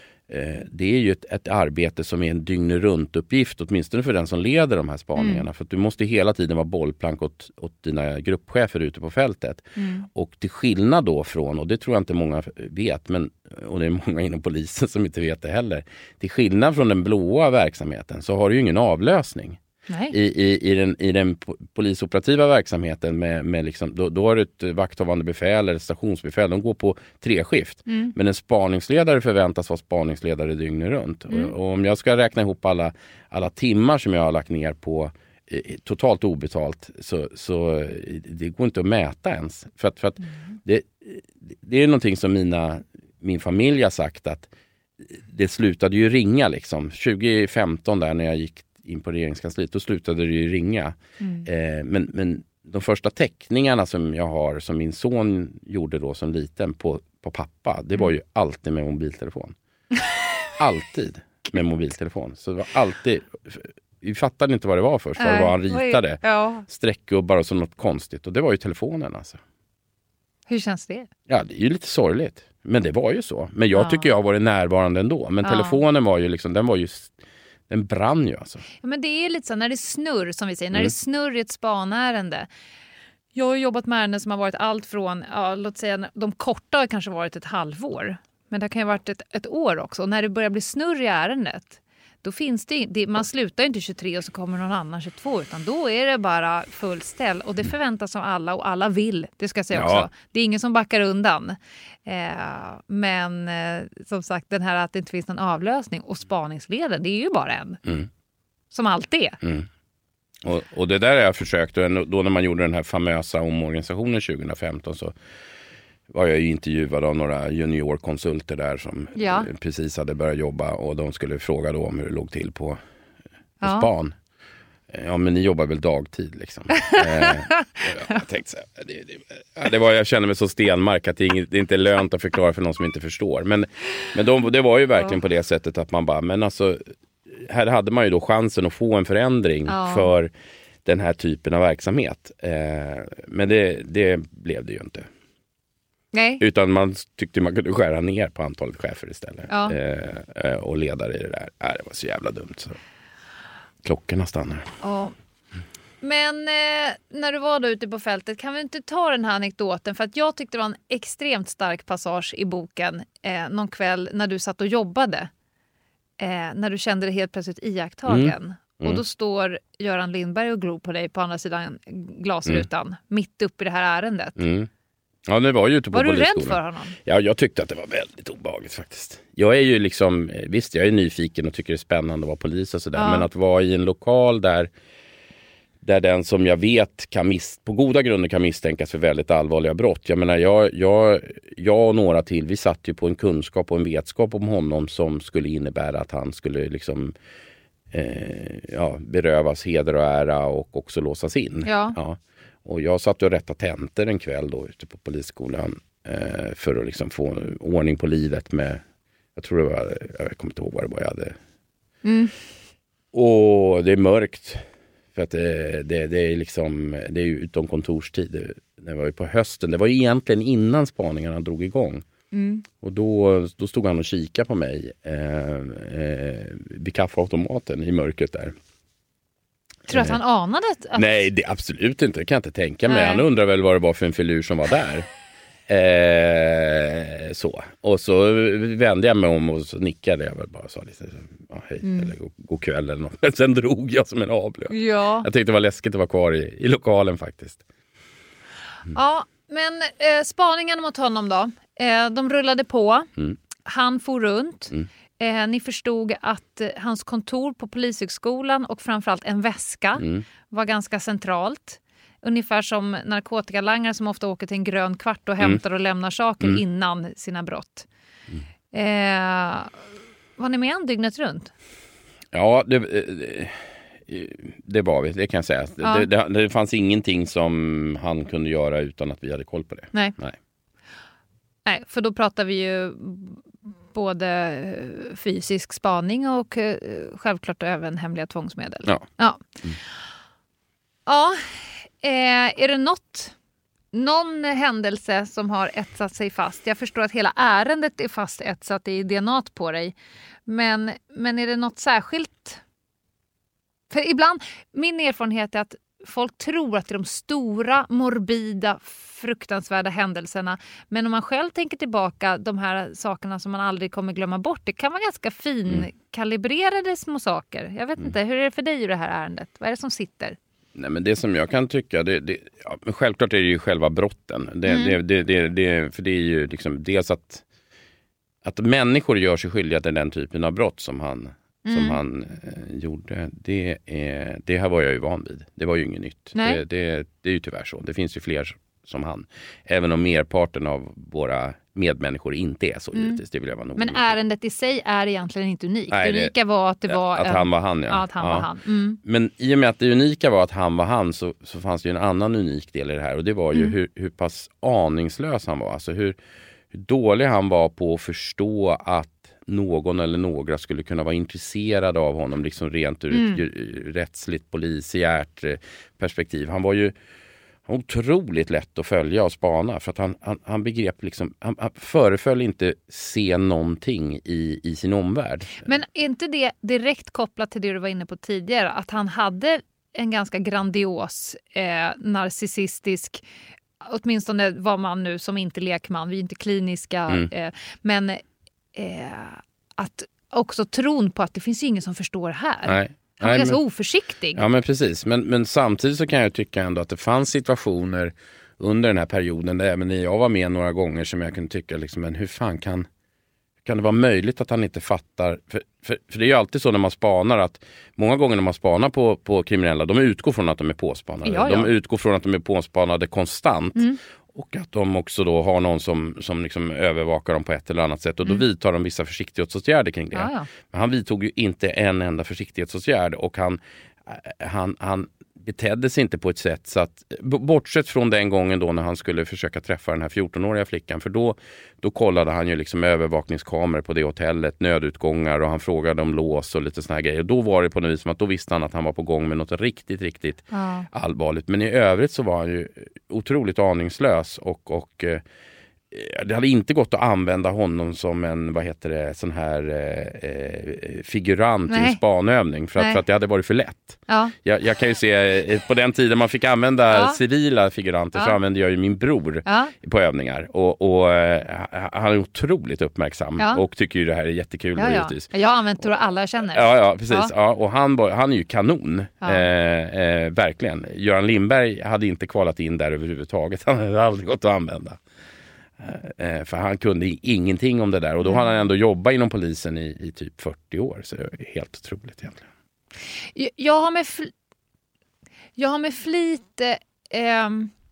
Det är ju ett, ett arbete som är en dygnet runt uppgift, åtminstone för den som leder de här spaningarna. Mm. För att du måste hela tiden vara bollplank åt, åt dina gruppchefer ute på fältet. Mm. Och till skillnad då från, och det tror jag inte många vet, men, och det är många inom polisen som inte vet det heller. Till skillnad från den blåa verksamheten så har du ju ingen avlösning. I, i, i, den, i den polisoperativa verksamheten med, med liksom, då, då har du ett vakthavande befäl eller stationsbefäl, de går på tre skift. Mm. Men en spaningsledare förväntas vara spaningsledare dygnet runt. Mm. Och, och om jag ska räkna ihop alla, alla timmar som jag har lagt ner på eh, totalt obetalt, så, så det går inte att mäta ens. För att, för att mm. det, det är någonting som mina, min familj har sagt, att det slutade ju ringa liksom. tjugo femton där när jag gick in på regeringskansliet, då slutade det ju ringa. Mm. Eh, men, men de första teckningarna som jag har, som min son gjorde då som liten på, på pappa, det var ju alltid med mobiltelefon. Alltid med mobiltelefon. Så det var alltid, vi fattade inte vad det var först, vad det var han ritade. Ja. Streckgubbar och så något konstigt. Och det var ju telefonen alltså. Hur känns det? Ja, det är ju lite sorgligt. Men det var ju så. Men jag ja. tycker jag har varit närvarande ändå. Men ja. telefonen var ju liksom, den var ju Den brann ju alltså. Ja, men det är lite så när det är snurr som vi säger. Mm. När det är snurr i ett spanärende. Jag har jobbat med ärenden som har varit allt från, ja, låt säga, de korta har kanske varit ett halvår. Men det kan ju ha varit ett, ett år också. Och när det börjar bli snurr i ärendet, då finns det, det man slutar inte tjugotre och så kommer någon annan tjugotvå. Utan då är det bara full ställ. Och det förväntas av alla och alla vill. Det ska jag säga ja. också. Det är ingen som backar undan. Eh, men eh, som sagt, den här att det inte finns någon avlösning och spaningsleden, det är ju bara en. Mm. Som alltid är. Mm. Och, och det där har jag försökt. Och då när man gjorde den här famösa omorganisationen tjugo femton så var jag ju intervjuad av några juniorkonsulter där som ja. precis hade börjat jobba, och de skulle fråga då om hur det låg till på, på ja. span. Ja, men ni jobbar väl dagtid liksom. eh, jag tänkte så här, det, det, det var, jag kände mig så stenmark att det, inget, det är inte lönt att förklara för någon som inte förstår. Men, men de, det var ju verkligen ja. på det sättet att man bara, men alltså, här hade man ju då chansen att få en förändring ja. för den här typen av verksamhet. Eh, men det, det blev det ju inte. Nej. Utan man tyckte man kunde skära ner på antalet chefer istället. Ja. Eh, och ledare i det där. Äh, det var så jävla dumt. Så. Klockorna stannar. Ja. Men eh, när du var då ute på fältet, kan vi inte ta den här anekdoten? För att jag tyckte det var en extremt stark passage i boken eh, någon kväll när du satt och jobbade. Eh, när du kände dig helt plötsligt iakttagen. Mm. Mm. Och då står Göran Lindberg och glor på dig på andra sidan glasrutan. Mm. Mitt upp i det här ärendet. Mm. Ja, det var ju ute på Var du polisskolan. rädd för honom? Ja, jag tyckte att det var väldigt obehagligt faktiskt. Jag är ju liksom, visst jag är nyfiken och tycker det är spännande att vara polis och sådär. Ja. Men att vara i en lokal där, där den som jag vet kan mis- på goda grunder kan misstänkas för väldigt allvarliga brott. Jag menar, jag, jag, jag och några till, vi satt ju på en kunskap och en vetskap om honom som skulle innebära att han skulle liksom eh, ja, berövas heder och ära och också låsas in. Ja. Ja. Och jag satt och rättade tentor en kväll då ute på polisskolan eh, för att liksom få ordning på livet med, jag tror det var, jag kommer inte ihåg vad det var jag hade. Mm. Och det är mörkt för att det, det, det är liksom, det är ju utom kontorstid. Det, det var ju på hösten, det var ju egentligen innan spaningarna drog igång. Mm. Och då, då stod han och kikade på mig eh, eh, vid kaffeautomaten i mörkret där. Tror du att han anade att... Nej, det absolut inte. Det kan jag inte tänka mig. Nej. Han undrar väl vad det var för en filur som var där. Eh, så. Och så vände jag mig om och så nickade jag väl bara och sa lite, ja, hej mm. eller god, god kväll eller något. Men sen drog jag som en avlöp. Ja. Jag tyckte det var läskigt att vara kvar i, i lokalen faktiskt. Mm. Ja, men eh, spaningen mot honom då. Eh, de rullade på. Mm. Han for runt. Mm. Eh, ni förstod att eh, hans kontor på Polishögskolan och framförallt en väska mm. var ganska centralt. Ungefär som narkotikalangare som ofta åker till en grön kvart och hämtar mm. och lämnar saker mm. innan sina brott. Mm. Eh, var ni med han dygnet runt? Ja, det, det, det var vi, det kan jag säga. Ja. Det, det, det fanns ingenting som han kunde göra utan att vi hade koll på det. Nej. Nej. Nej, för då pratar vi ju både fysisk spaning och självklart även hemliga tvångsmedel. Ja. Ja. Mm. Ja. Eh, är det något, någon händelse som har etsat sig fast? Jag förstår att hela ärendet är fast etsat i D N A på dig. Men, men är det något särskilt? För ibland, min erfarenhet är att folk tror att det är de stora, morbida, fruktansvärda händelserna. Men om man själv tänker tillbaka, de här sakerna som man aldrig kommer glömma bort, det kan vara ganska finkalibrerade små saker. Jag vet inte, hur är det för dig i det här ärendet? Vad är det som sitter? Nej, men det som jag kan tycka, det, det, ja, men självklart är det ju själva brotten. Det, mm. det, det, det, det, för det är ju liksom dels att, att människor gör sig skyldiga till den typen av brott som han, mm. som han eh, gjorde. Det, är, det här var jag ju van vid. Det var ju inget nytt. Det, det, det är ju tyvärr så. Det finns ju fler som han. Även om merparten av våra medmänniskor inte är så mm. givetvis. Det vill jag vara nog. Men ärendet i sig är egentligen inte unikt. Nej, det unika var att det var... Att en, han var han, ja. ja att han ja. var han. Mm. Men i och med att det unika var att han var han så, så fanns det ju en annan unik del i det här. Och det var ju mm. hur, hur pass aningslös han var. Alltså hur, hur dålig han var på att förstå att någon eller några skulle kunna vara intresserade av honom. Liksom rent ur mm. ett rättsligt, polisiärt perspektiv. Han var ju otroligt lätt att följa och spana för att han, han, han begrep liksom, han, han föreföll inte se någonting i, i sin omvärld. Men är inte det direkt kopplat till det du var inne på tidigare, att han hade en ganska grandios eh, narcissistisk, åtminstone var man nu som inte lekman, vi är inte kliniska, mm. eh, men eh, att också tron på att det finns ingen som förstår här. Nej. Han var Nej, ganska men, oförsiktig. Ja, men precis. Men, men samtidigt så kan jag tycka ändå att det fanns situationer under den här perioden där även jag var med några gånger som jag kunde tycka liksom, men hur fan kan, kan det vara möjligt att han inte fattar? För, för, för det är ju alltid så när man spanar att många gånger när man spanar på, på kriminella, de utgår från att de är påspanade. Ja, ja. De utgår från att de är påspanade konstant. Mm. Och att de också då har någon som, som liksom övervakar dem på ett eller annat sätt. Och då mm. vidtar de vissa försiktighetsåtgärder kring det. Ja, ja. Men han vidtog ju inte en enda försiktighetsåtgärd. Och han, han, han betedde sig inte på ett sätt så att... Bortsett från den gången då när han skulle försöka träffa den här fjortonåriga flickan. För då, då kollade han ju liksom övervakningskameror på det hotellet. Nödutgångar och han frågade om lås och lite såna här grejer. Och då var det på något vis som att då visste han att han var på gång med något riktigt, riktigt ja. allvarligt. Men i övrigt så var han ju otroligt aningslös och... och det hade inte gått att använda honom som en, vad heter det, sån här eh, figurant Nej. i en spanövning. För att, för att det hade varit för lätt. Ja. Jag, jag kan ju se, på den tiden man fick använda ja. civila figuranter ja. så använde jag ju min bror ja. på övningar. Och, och han är otroligt uppmärksam ja. och tycker ju det här är jättekul. Ja, ja. Jag har använt det alla jag känner. Ja, ja precis. Ja. Ja, och han, han är ju kanon. Ja. Eh, eh, verkligen. Göran Lindberg hade inte kvalat in där överhuvudtaget. Han hade aldrig gått att använda. Eh, för han kunde ingenting om det där. Och då mm. har han ändå jobbat inom polisen i, i typ fyrtio år. Så det är helt otroligt egentligen. Jag, jag har med fl- Jag har med flit eh,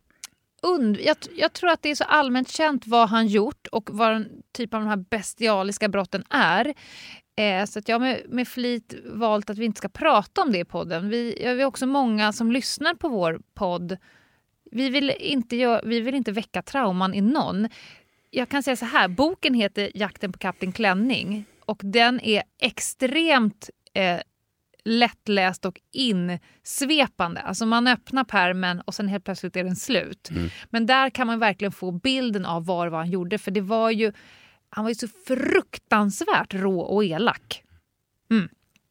und- jag, jag tror att det är så allmänt känt vad han gjort och vad den typ av de här bestialiska brotten är. Eh, så att jag har med, med flit valt att vi inte ska prata om det i podden. Vi, vi är också många som lyssnar på vår podd. Vi vill inte, gör, vi vill inte väcka trauman i någon. Jag kan säga så här, boken heter Jakten på Kapten Klänning och den är extremt eh, lättläst och insvepande. Alltså man öppnar pärmen och sen helt plötsligt är den slut. Mm. Men där kan man verkligen få bilden av vad, vad han gjorde. För det var ju, han var ju så fruktansvärt rå och elak. Mm.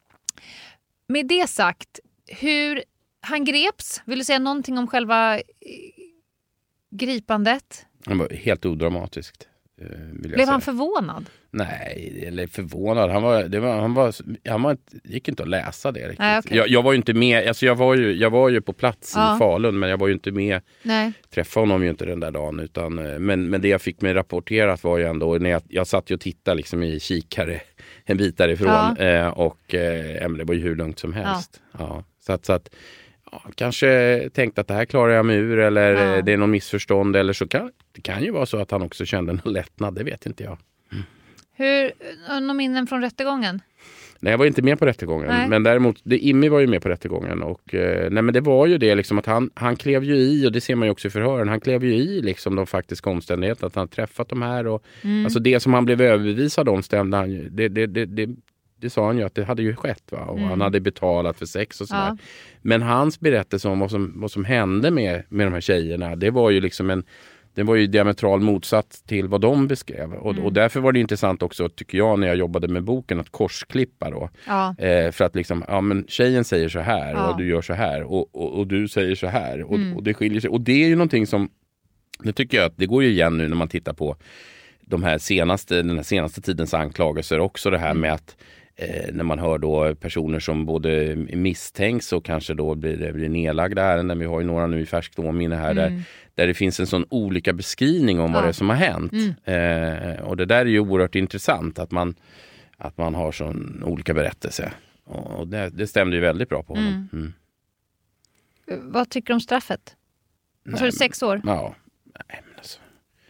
Med det sagt, hur... Han greps. Vill du säga någonting om själva gripandet? Han var helt odramatiskt. Blev han förvånad? Nej, eller förvånad. Han var, det var, han var, han var, gick inte att läsa det riktigt. Nej, okay. jag, jag var ju inte med, alltså jag var ju, jag var ju på plats ja. i Falun, men jag var ju inte med. Nej. Träffade honom ju inte den där dagen. Utan, men, men det jag fick mig rapporterat var ju ändå, när jag, jag satt ju och tittade liksom i kikare en bit därifrån. Ja. Eh, och eh, det var ju hur lugnt som helst. Ja. Ja. Så att, så att ja, kanske tänkte att det här klarar jag mig ur, eller ja. det är någon missförstånd, eller så kan det kan ju vara så att han också kände en lättnad, det vet inte jag. Mm. Hur, någon minnen från rättegången? Nej, jag var inte med på rättegången, nej. Men däremot, det, Immi var ju med på rättegången och eh, nej, men det var ju det liksom att han, han klev ju i, och det ser man ju också i förhören, han klev ju i liksom de faktiska omständigheterna, att han träffat de här och mm. alltså det som han blev överbevisad om stämde han ju, det, det, det, det Det sa han ju att det hade ju skett, va? Och mm. han hade betalat för sex och sådär. Ja. Men hans berättelse om vad som, vad som hände med, med de här tjejerna, det var ju liksom en, det var ju diametral motsats till vad de beskrev. Och, mm. och därför var det intressant också, tycker jag, när jag jobbade med boken, att korsklippa då. Ja. Eh, för att liksom, ja men tjejen säger så här ja. och du gör så här och, och, och du säger så här. Och, mm. och det skiljer sig. Och det är ju någonting som, det tycker jag att det går ju igen nu när man tittar på de här senaste, den här senaste tidens anklagelser också, det här med att Eh, när man hör då personer som både misstänks och kanske då blir, det blir nedlagda ärenden. Vi har ju några nu i färskt åminne här mm. där, där det finns en sån olika beskrivning om ja. vad det är som har hänt. Mm. Eh, och det där är ju oerhört intressant att man, att man har sån olika berättelse. Och det, det stämde ju väldigt bra på honom. Mm. Mm. Vad tycker du om straffet? Vad sa du, sex år? Ja, nej men alltså.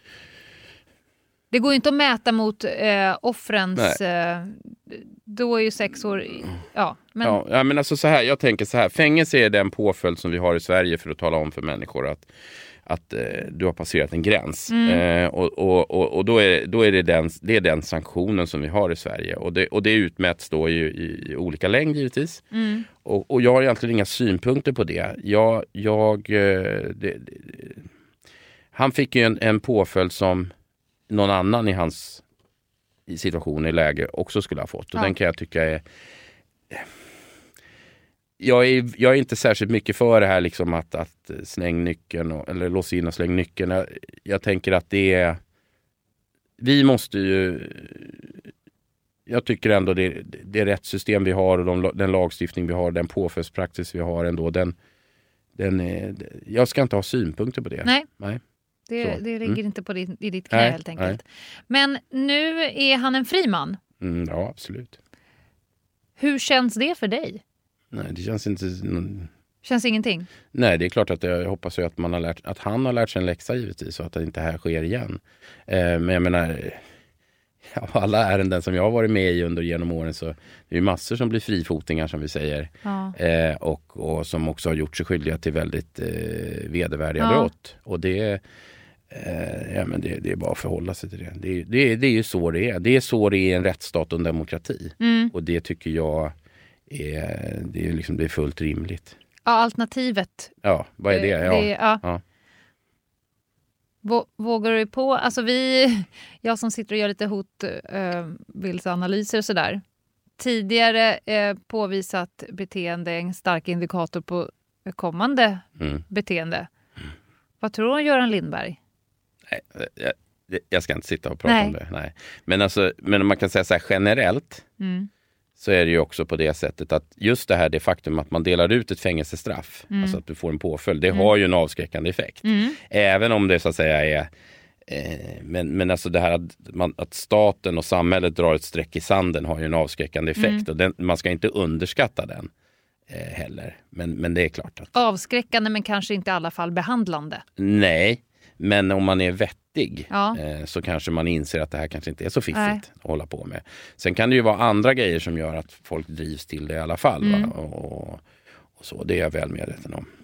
Det går ju inte att mäta mot eh, offrens... Eh, då är ju sex år... Ja men... Ja, ja, men alltså så här, jag tänker så här. Fängelse är den påföljd som vi har i Sverige för att tala om för människor att, att eh, du har passerat en gräns. Mm. Eh, och och, och, och då, är, då är det, den, det är den sanktionen som vi har i Sverige. Och det, och det utmäts då i, i, i olika längd givetvis. Mm. Och, och jag har egentligen inga synpunkter på det. Jag... jag det, det, han fick ju en, en påföljd som någon annan i hans i situation i läge också skulle ha fått. Och ja. den kan jag tycka är... Jag är, jag är inte särskilt mycket för det här liksom att, att släng nyckeln och, eller låsa in och släng nyckeln. Jag, jag tänker att det är... Vi måste ju... Jag tycker ändå det, det rättssystem vi har och de, den lagstiftning vi har, den påföljdspraxis vi har ändå, den, den är, jag ska inte ha synpunkter på det. Nej. Nej. Det, det ligger mm. inte på din, i ditt knä nej, helt enkelt. Nej. Men nu är han en fri man. Mm, ja, absolut. Hur känns det för dig? Nej, det känns inte... Känns ingenting? Nej, det är klart att jag hoppas ju att, man har lärt, att han har lärt sig en läxa givetvis så att det inte här sker igen. Eh, men jag menar, av alla ärenden som jag har varit med i under genom åren så det är ju massor som blir frifotingar som vi säger. Ja. Eh, och, och som också har gjort sig skyldiga till väldigt eh, vedervärdiga ja. brott. Och det, eh, ja, men det, det är bara att förhålla sig till det. Det, det, det är ju så det är. Det är så det är i en rättsstat och en demokrati. Mm. Och det tycker jag är, det är, liksom, det är fullt rimligt. Ja, alternativet. Ja, vad är det? Ja. det ja. Ja. Vågar du på, alltså vi, jag som sitter och gör lite hotbildsanalyser och sådär. Tidigare eh, påvisat beteende, en stark indikator på kommande mm. beteende. Mm. Vad tror du om Göran Lindberg? Nej, jag, jag ska inte sitta och prata Nej. om det. Nej. Men, alltså, men man kan säga så här generellt mm. så är det ju också på det sättet att just det här, det faktum att man delar ut ett fängelsestraff, mm. alltså att du får en påföljd, det mm. har ju en avskräckande effekt. Mm. Även om det så att säga är, eh, men, men alltså det här att, man, att staten och samhället drar ett streck i sanden har ju en avskräckande effekt mm. och den, man ska inte underskatta den eh, heller. Men, men det är klart att... Avskräckande men kanske inte i alla fall behandlande. Nej, men om man är vettig ja. eh, så kanske man inser att det här kanske inte är så fiffigt Nej. att hålla på med. Sen kan det ju vara andra grejer som gör att folk drivs till det i alla fall. Mm. Va? Och, och så, det är jag väl medveten om.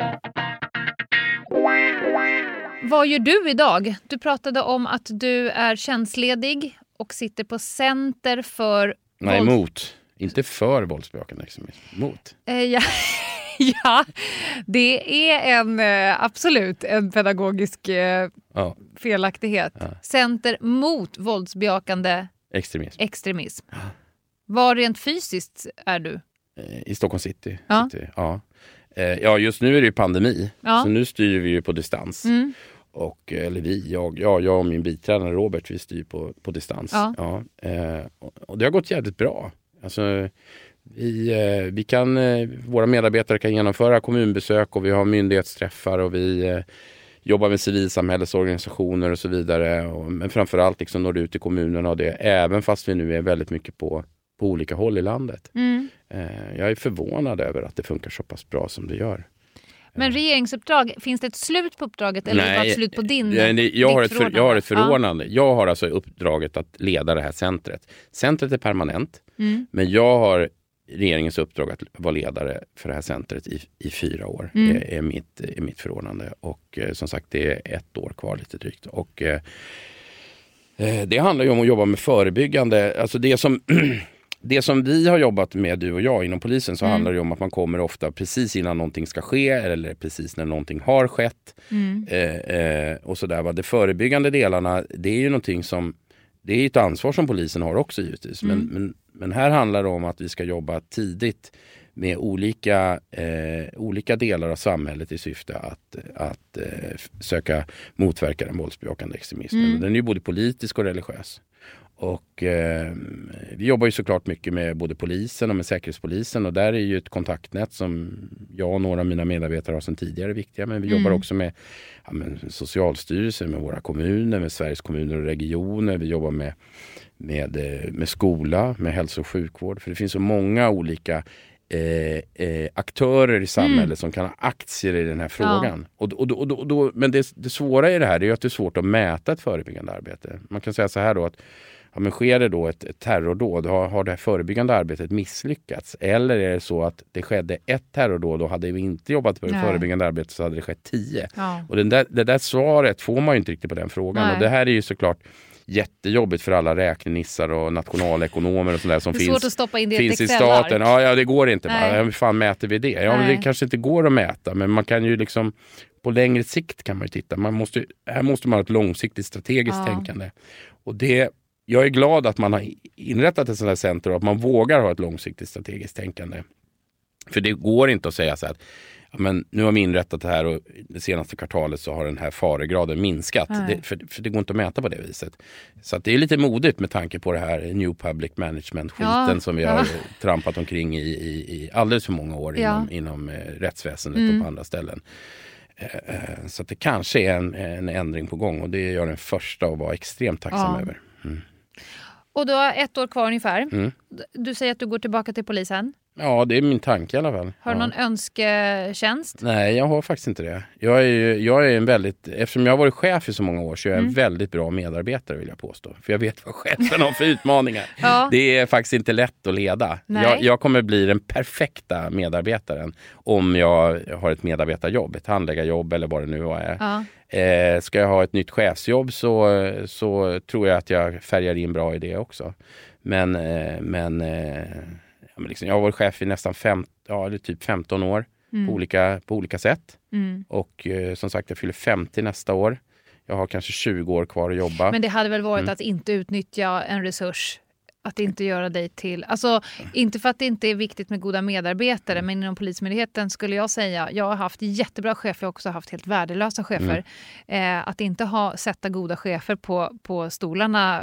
Vad gör du idag? Du pratade om att du är tjänstledig och sitter på center för... Nej, våld... mot. Inte för våldsbejakande extremism. Mot. Eh, ja. Ja, det är en absolut en pedagogisk ja. felaktighet. Ja. Center mot våldsbejakande extremism. extremism. Ja. Var rent fysiskt är du? I Stockholm city. Ja, city. Ja. ja just nu är det ju pandemi. Ja. Så nu styr vi ju på distans. Mm. Och, eller vi, jag, ja, jag och min biträdande Robert, vi styr på, på distans. Ja. Ja, eh, och det har gått jävligt bra. Alltså, vi, eh, vi kan, eh, våra medarbetare kan genomföra kommunbesök och vi har myndighetsträffar och vi eh, jobbar med civilsamhällesorganisationer och så vidare. Och, men framförallt liksom når ut i kommunerna och det, även fast vi nu är väldigt mycket på, på olika håll i landet. Mm. Eh, jag är förvånad över att det funkar så pass bra som det gör. Men regeringsuppdrag, finns det ett slut på uppdraget eller är det bara ett slut på din? Nej, det, jag, har ett för, jag har ett förordnande. Ja. Jag har alltså uppdraget att leda det här centret. Centret är permanent, Mm. men jag har regeringens uppdrag att vara ledare för det här centret i, i fyra år. Mm. Det är mitt, är mitt förordnande. Och eh, som sagt, det är ett år kvar lite drygt. Och eh, det handlar ju om att jobba med förebyggande. Alltså det som... Det som vi har jobbat med, du och jag, inom polisen, så Mm. handlar det om att man kommer ofta precis innan någonting ska ske eller precis när någonting har skett. Mm. Eh, eh, och sådär. Va? De förebyggande delarna, det är ju någonting som, det är ett ansvar som polisen har också givetvis. Mm. Men, men, men här handlar det om att vi ska jobba tidigt med olika, eh, olika delar av samhället i syfte att, att eh, söka motverka den våldsbejakande extremismen. Mm. Den är ju både politisk och religiös. Och eh, vi jobbar ju såklart mycket med både polisen och med säkerhetspolisen, och där är ju ett kontaktnät som jag och några av mina medarbetare har sedan tidigare viktiga, men vi Mm. jobbar också med, ja, med Socialstyrelsen, med våra kommuner, med Sveriges kommuner och regioner. Vi jobbar med, med, med skola, med hälso- och sjukvård, för det finns så många olika Eh, eh, aktörer i samhället Mm. som kan ha aktier i den här frågan. Ja. Och, och, och, och, och, men det, det svåra i det här är ju att det är svårt att mäta ett förebyggande arbete. Man kan säga så här då att ja, men sker det då ett, ett terrordåd, har, har det här förebyggande arbetet misslyckats? Eller är det så att det skedde ett terrordåd och hade vi inte jobbat på det förebyggande arbetet så hade det skett tio? Ja. Och den där, det där svaret får man ju inte riktigt på den frågan. Nej. Och det här är ju såklart jättejobbigt för alla räknenissar och nationalekonomer och sådär som Det är finns, svårt att stoppa in det i finns ett i Excel-ark. staten. Ja, ja, det går inte. Nej. Bara. Hur fan mäter vi det? Ja, men Nej. det kanske inte går att mäta, men man kan ju liksom på längre sikt kan man ju titta. Man måste, här måste man ha ett långsiktigt strategiskt Ja. tänkande. Och det, jag är glad att man har inrättat ett sådant här center och att man vågar ha ett långsiktigt strategiskt tänkande. För det går inte att säga så här att ja, men nu har vi inrättat det här och det senaste kvartalet så har den här faregraden minskat. Det, för, för det går inte att mäta på det viset. Så att det är lite modigt med tanke på det här New Public Management-skiten Ja, som vi ja. har trampat omkring i, i, i alldeles för många år Ja. inom, inom eh, rättsväsendet Mm. och på andra ställen. Eh, eh, så att det kanske är en, en ändring på gång och det är jag den första att vara extremt tacksam Ja. över. Mm. Och du har ett år kvar ungefär. Mm. Du säger att du går tillbaka till polisen. Ja, det är min tanke i alla fall. Har du Ja. någon önsketjänst? Nej, jag har faktiskt inte det. Jag är, ju- jag är en väldigt, eftersom jag har varit chef i så många år så är jag en Mm. väldigt bra medarbetare vill jag påstå. För jag vet vad chefen har för utmaningar. Ja. Det är faktiskt inte lätt att leda. Nej. Jag, jag kommer bli den perfekta medarbetaren om jag har ett medarbetarjobb, ett handläggarjobb eller vad det nu är. Ja. Eh, ska jag ha ett nytt chefsjobb så, så tror jag att jag färgar in bra i det också. Men, eh, men, eh, ja, men liksom, jag har varit chef i nästan fem, ja, eller typ femton år Mm. på, olika, på olika sätt. Mm. Och eh, som sagt, jag fyller femtio nästa år. Jag har kanske tjugo år kvar att jobba. Men det hade väl varit Mm. att inte utnyttja en resurs, att inte göra dig till... Alltså, inte för att det inte är viktigt med goda medarbetare, men inom Polismyndigheten skulle jag säga, jag har haft jättebra chefer, jag har också haft helt värdelösa chefer. Eh, att inte ha sätta goda chefer på, på stolarna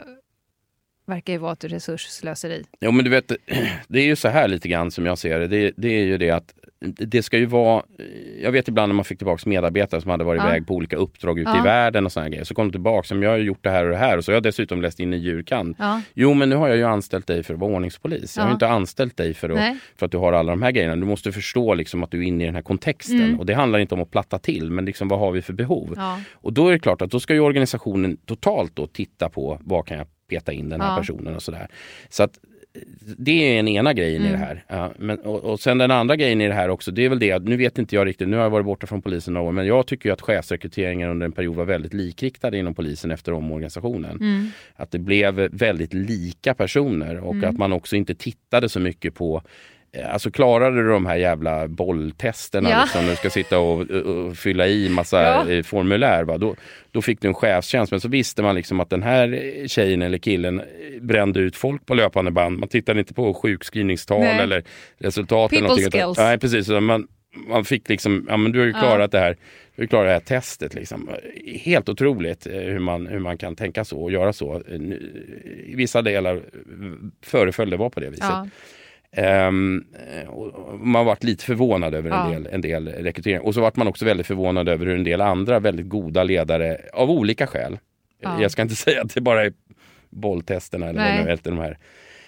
verkar ju vara ett resursslöseri. Jo, men du vet, det är ju så här lite grann som jag ser det. Det, det är ju det att det ska ju vara... Jag vet ibland när man fick tillbaka medarbetare som hade varit Ja. iväg på olika uppdrag ute Ja. i världen och sådana grejer. Så kom de tillbaka som jag har gjort det här och det här. Och så har jag dessutom läst in en djurkan. Ja. Jo, men nu har jag ju anställt dig för att vara ordningspolis. Jag har Ja. ju inte anställt dig för Nej. att, för att du har alla de här grejerna. Du måste förstå liksom att du är inne i den här kontexten. Mm. Och det handlar inte om att platta till, men liksom vad har vi för behov? Ja. Och då är det klart att då ska ju organisationen totalt då titta på vad kan jag peta in den här Ja. personen och sådär. Så att det är en ena grejen Mm. i det här. Ja, men, och, och sen den andra grejen i det här också, det är väl det att nu vet inte jag riktigt, nu har jag varit borta från polisen några år, men jag tycker ju att chefsrekryteringen under en period var väldigt likriktade inom polisen efter omorganisationen. Mm. Att det blev väldigt lika personer och Mm. att man också inte tittade så mycket på alltså klarade du de här jävla bolltesterna Ja. liksom, du ska sitta och, och, och fylla i massa Ja. eh, formulär va? Då, då fick du en chefstjänst, men så visste man liksom att den här tjejen eller killen brände ut folk på löpande band. Man tittade inte på sjukskrivningstal Nej. eller resultat eller People någonting. skills. Nej, precis. Så man, man fick liksom, ja men du har ju klarat ja. det här, du har klarat det här testet liksom. Helt otroligt hur man, hur man kan tänka så och göra så. I vissa delar föreföll det vara på det viset. Ja. Um, man har varit lite förvånad över ja. en del, en del rekrytering. Och så var man också väldigt förvånad över hur en del andra väldigt goda ledare av olika skäl. Ja. Jag ska inte säga att det bara är bolltesterna eller vad nu de här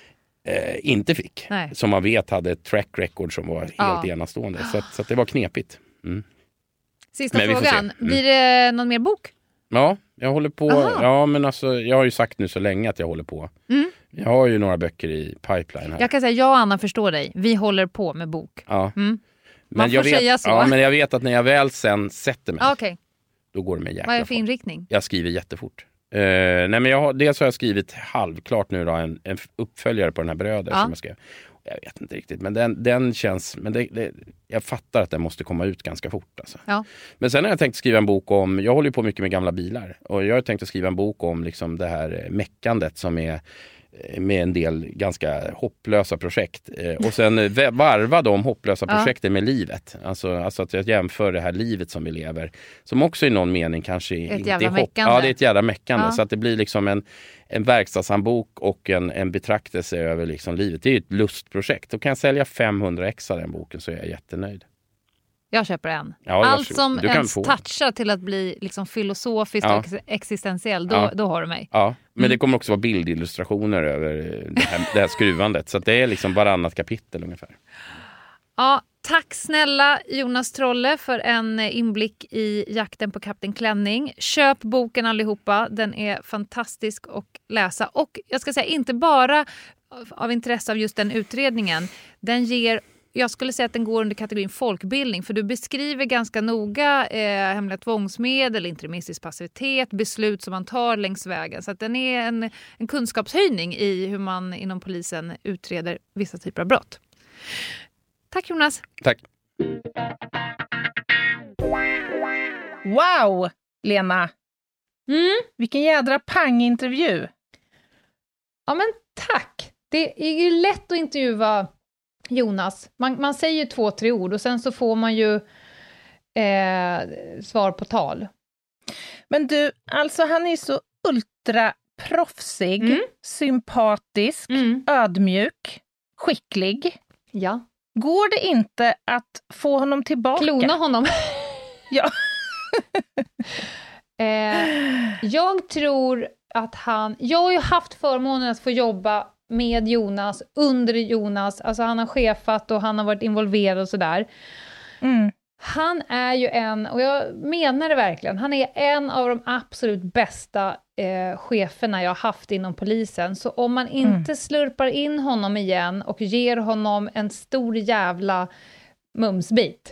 eh, inte fick. Nej. Som man vet hade ett track record som var helt ja. enastående. Så, att, så att det var knepigt. Mm. Sista men frågan. Mm. Blir det någon mer bok? Ja, jag håller på. Aha. Ja, men alltså, jag har ju sagt nu så länge att jag håller på. Mm. Jag har ju några böcker i pipeline här. Jag kan säga, jag och Anna förstår dig. Vi håller på med bok. Ja. Mm. Men Man får jag vet, säga så. Ja, men jag vet att när jag väl sen sätter mig, okay. då går det med jäkla Vad är det för fort. inriktning? Jag skriver jättefort. Uh, nej men jag har, dels har jag skrivit halvklart nu då, en, en uppföljare på den här Bröder ja. som jag skrev. Jag vet inte riktigt, men den, den känns, men det, det, jag fattar att den måste komma ut ganska fort alltså. Ja. Men sen har jag tänkt skriva en bok om, jag håller ju på mycket med gamla bilar och jag har tänkt att skriva en bok om liksom det här meckandet som är med en del ganska hopplösa projekt. Och sen varva de hopplösa projekten ja. med livet. Alltså, alltså att jag jämför det här livet som vi lever. Som också i någon mening kanske ett inte jävla är hopp. meckande. Ja, det är ett jävla meckande. Ja. Så att det blir liksom en, en verkstadshandbok och en, en betraktelse över liksom livet. Det är ju ett lustprojekt. Då kan jag sälja femhundra ex av den boken så är jag jättemnöjd. Jag köper en. Ja, allt som ens touchar till att bli liksom filosofiskt ja. och existentiell, då, ja. då har du mig. Ja, men mm. det kommer också vara bildillustrationer över det här, det här skruvandet. Så att det är liksom varannat kapitel ungefär. Ja, tack snälla Jonas Trolle för en inblick i jakten på Kapten Klänning. Köp boken allihopa, den är fantastisk att läsa. Och jag ska säga, inte bara av intresse av just den utredningen, den ger... Jag skulle säga att den går under kategorin folkbildning, för du beskriver ganska noga eh, hemliga tvångsmedel, interimistisk passivitet, beslut som man tar längs vägen. Så att den är en, en kunskapshöjning i hur man inom polisen utreder vissa typer av brott. Tack Jonas. Tack. Wow, Lena. Mm? Vilken jädra pangintervju. Ja men tack. Det är ju lätt att intervjua Jonas. Man, man säger ju två, tre ord och sen så får man ju eh, svar på tal. Men du, alltså han är så ultraproffsig, mm. sympatisk, mm. ödmjuk, skicklig. Ja. Går det inte att få honom tillbaka? Klona honom. Ja. eh, jag tror att han... Jag har ju haft förmånen att få jobba med Jonas, under Jonas. Alltså han har chefat och han har varit involverad och sådär. Mm. Han är ju en, och jag menar det verkligen, han är en av de absolut bästa eh, cheferna jag har haft inom polisen. Så om man inte mm. slurpar in honom igen och ger honom en stor jävla mumsbit.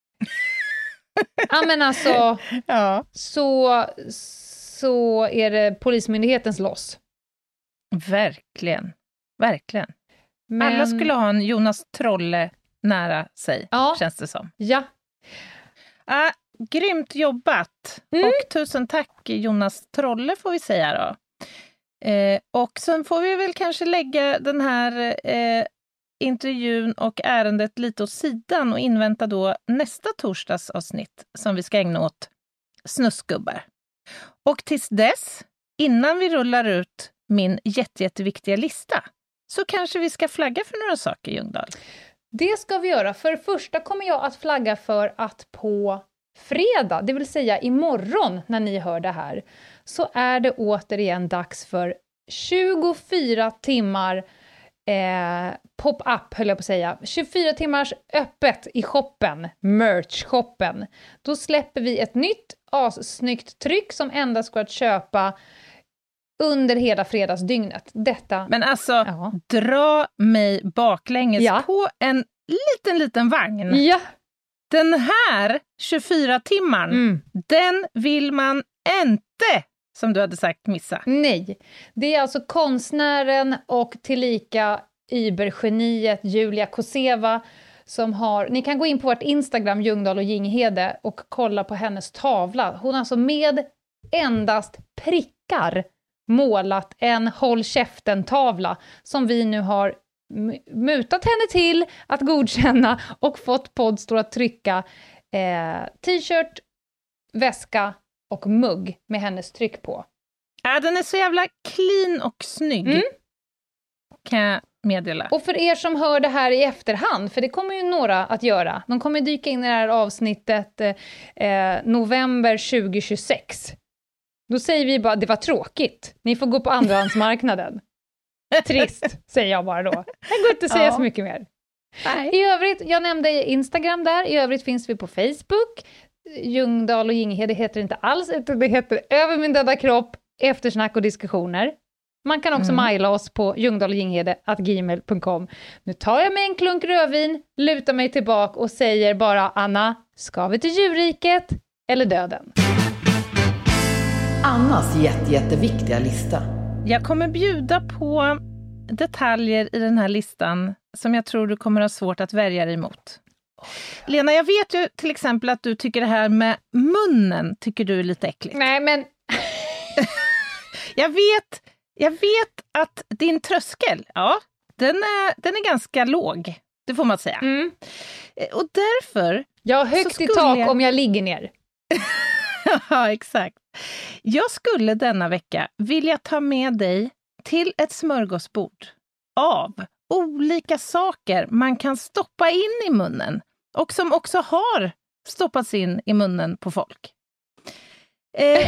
Ja men alltså, ja. så, så är det polismyndighetens loss. Verkligen, verkligen. Men... Alla skulle ha en Jonas Trolle nära sig, ja. Känns det som. Ja. Ah, grymt jobbat. Mm. Och tusen tack Jonas Trolle får vi säga då. Eh, och sen får vi väl kanske lägga den här eh, intervjun och ärendet lite åt sidan och invänta då nästa torsdagsavsnitt som vi ska ägna åt snuskgubbar. Och tills dess, innan vi rullar ut min jätte, jätteviktiga lista, så kanske vi ska flagga för några saker, Ljungdahl. Det ska vi göra. För det första kommer jag att flagga för att på fredag, det vill säga imorgon när ni hör det här, så är det återigen dags för tjugofyra timmar eh, pop-up, höll jag på att säga. tjugofyra timmars öppet i shoppen, merch-shoppen. Då släpper vi ett nytt assnyggt tryck som endast går att köpa under hela fredagsdygnet. Detta... Men alltså, ja. Dra mig baklänges ja. På en liten, liten vagn. Ja. Den här tjugofyra timmar, mm. den vill man inte, som du hade sagt, missa. Nej. Det är alltså konstnären och tillika Uber-geniet Julia Koseva som har... Ni kan gå in på vårt Instagram, Ljungdahl och Ginghede, och kolla på hennes tavla. Hon har alltså med endast prickar målat en håll käften-tavla som vi nu har mutat henne till att godkänna och fått Podstore att trycka eh, t-shirt, väska och mugg med hennes tryck på. Ja, den är så jävla clean och snygg. Mm. Kan jag meddela. Och för er som hör det här i efterhand, för det kommer ju några att göra. De kommer dyka in i det här avsnittet eh, november tjugohundratjugosex. Då säger vi bara, det var tråkigt. Ni får gå på andrahandsmarknaden. Trist, säger jag bara då. Det går inte att säga ja. så mycket mer. Nej. I övrigt, jag nämnde Instagram där. I övrigt finns vi på Facebook. Ljungdahl och Ginghede heter inte alls, utan det heter Över min döda kropp, eftersnack och diskussioner. Man kan också mm. mejla oss på ljungdahlginghede at gmail punkt com. Nu tar jag mig en klunk rödvin, lutar mig tillbaka och säger bara, Anna, ska vi till djurriket eller döden? Annas jätte, jätteviktiga lista. Jag kommer bjuda på detaljer i den här listan som jag tror du kommer ha svårt att värja dig emot. Lena, jag vet ju till exempel att du tycker det här med munnen tycker du är lite äckligt. Nej, men... jag vet... Jag vet att din tröskel, ja, den är, den är ganska låg, det får man säga. Mm. Och därför... Jag har högt i tak jag... om jag ligger ner. Ja, exakt. Jag skulle denna vecka vilja ta med dig till ett smörgåsbord av olika saker man kan stoppa in i munnen. Och som också har stoppats in i munnen på folk. Eh...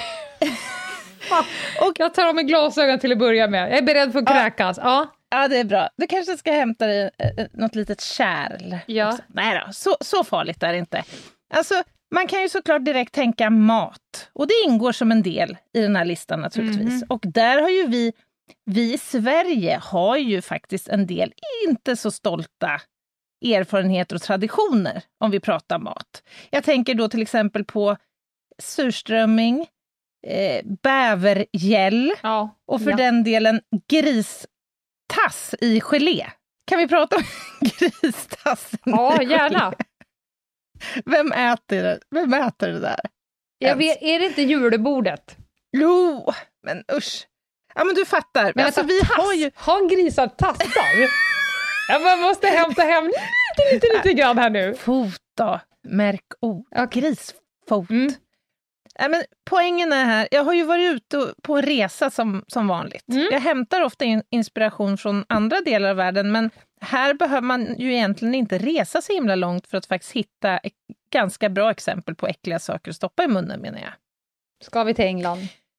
Och jag tar av mig glasögon till att börja med. Jag är beredd för att kräkas. Ja, ja det är bra. Du kanske ska hämta dig något litet kärl. Ja. Nej då, så, så farligt är det inte. Alltså, man kan ju såklart direkt tänka mat. Och det ingår som en del i den här listan naturligtvis. Mm. Och där har ju vi, vi i Sverige har ju faktiskt en del inte så stolta erfarenheter och traditioner om vi pratar mat. Jag tänker då till exempel på surströmming, Eh, bävergäll ja, och för ja. den delen gristass i gelé. Kan vi prata om gristass? Ja, gärna. Vem äter det? Vem äter det där? Jag vet, är det inte julebordet? Jo, men usch. Ja, men du fattar. Men alltså, vi tass. har ju... Har grisar tassar? Jag måste hämta hem lite, lite, lite grann här nu. Fot då. Märk ord. Ja. Grisfot. Mm. Ja, men poängen är här, jag har ju varit ute på en resa som, som vanligt. Mm. Jag hämtar ofta in, inspiration från andra delar av världen, men här behöver man ju egentligen inte resa så himla långt för att faktiskt hitta ett ganska bra exempel på äckliga saker att stoppa i munnen, menar jag. Ska vi till England?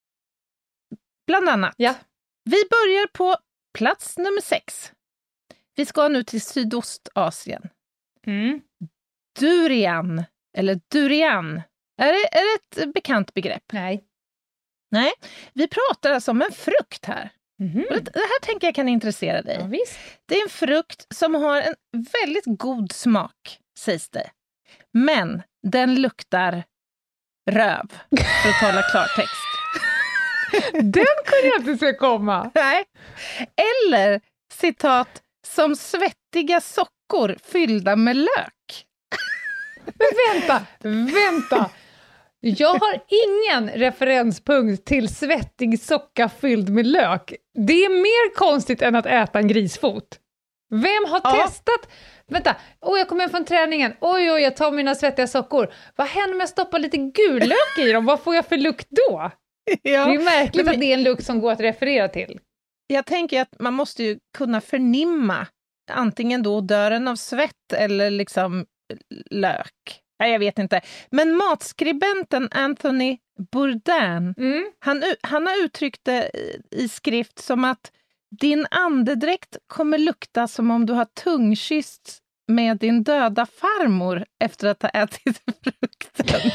Bland annat. Ja. Vi börjar på plats nummer sex. Vi ska nu till Sydostasien. Mm. Durian, eller durian. Är det, är det ett bekant begrepp? Nej. Nej, vi pratar alltså om en frukt här. Mm-hmm. Det, det här tänker jag kan intressera dig. Ja, visst. Det är en frukt som har en väldigt god smak, sägs det. Men den luktar röv, för att tala klartext. Den kunde jag inte se komma. Nej. Eller, citat, som svettiga sockor fyllda med lök. Men vänta, vänta. Jag har ingen referenspunkt till svettig socka fylld med lök. Det är mer konstigt än att äta en grisfot. Vem har ja. testat? Vänta, oj, jag kommer hem från träningen. Oj, oj, jag tar mina svettiga sockor. Vad händer om jag stoppar lite gul lök i dem? Vad får jag för lukt då? Ja. Det är märkligt men, att det är en lukt som går att referera till. Jag tänker att man måste ju kunna förnimma antingen då dörren av svett eller liksom lök. Nej, jag vet inte. Men matskribenten Anthony Bourdain, mm. han, han har uttryckt det i skrift som att din andedräkt kommer lukta som om du har tungkysst med din döda farmor efter att ha ätit frukten.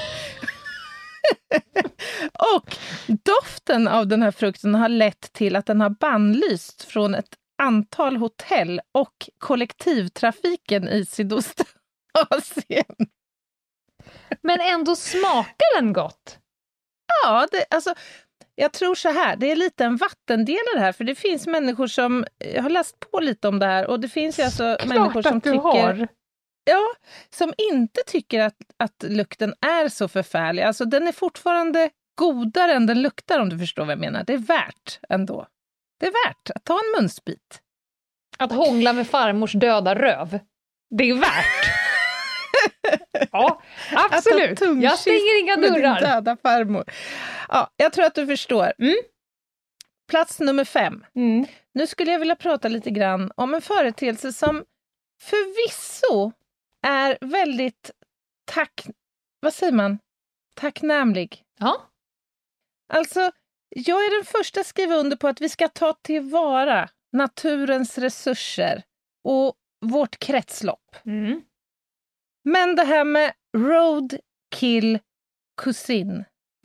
Och doften av den här frukten har lett till att den har bannlyst från ett antal hotell och kollektivtrafiken i Sydostasien. Men ändå smakar den gott. Ja, det, alltså, jag tror så här. Det är lite en vattendelare här. För det finns människor som... Jag har läst på lite om det här. Och det finns ju alltså klart människor som tycker... Har. Ja, som inte tycker att, att lukten är så förfärlig. Alltså den är fortfarande godare än den luktar, om du förstår vad jag menar. Det är värt ändå. Det är värt att ta en munsbit. Att hångla med farmors döda röv. Det är värt. Ja, absolut. Jag stänger inga dörrar. Din döda farmor. Ja, jag tror att du förstår. Mm. Plats nummer fem. Mm. Nu skulle jag vilja prata lite grann om en företeelse som förvisso är väldigt tack... Vad säger man? Tacknämlig. Ja. Alltså, jag är den första att skriva under på att vi ska ta tillvara naturens resurser och vårt kretslopp. Mm. Men det här med roadkill kusin.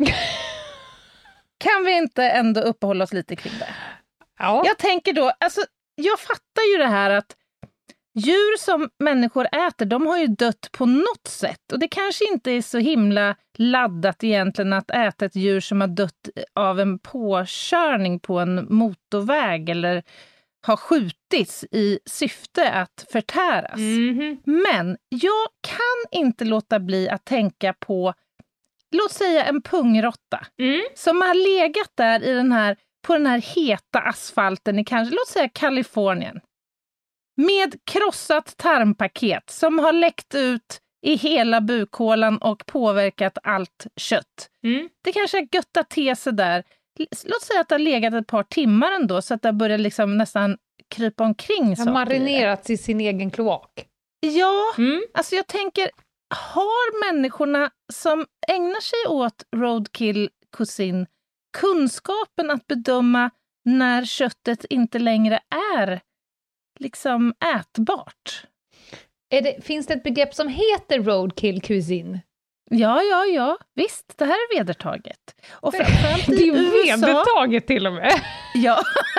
Kan vi inte ändå uppehålla oss lite kring det? Ja. Jag tänker då, alltså, jag fattar ju det här att djur som människor äter, de har ju dött på något sätt. Och det kanske inte är så himla laddat egentligen att äta ett djur som har dött av en påkörning på en motorväg eller har skjutits i syfte att förtäras. Mm-hmm. Men jag kan inte låta bli att tänka på, låt säga en pungrotta Mm. som har legat där i den här, på den här heta asfalten i kanske, låt säga Kalifornien. Med krossat tarmpaket som har läckt ut i hela bukhålan och påverkat allt kött. Mm. Det kanske har göttat till sig där. Låt säga att det har legat ett par timmar ändå så att det börjar liksom nästan krypa omkring. Har marinerats i sin egen kloak. Ja, Mm. alltså jag tänker, har människorna som ägnar sig åt roadkill kusin kunskapen att bedöma när köttet inte längre är liksom ätbart? Är det, finns det ett begrepp som heter roadkill cuisine? Ja, ja, ja. Visst, det här är vedertaget. Och framförallt det i är U S A... vedertaget till och med. Ja.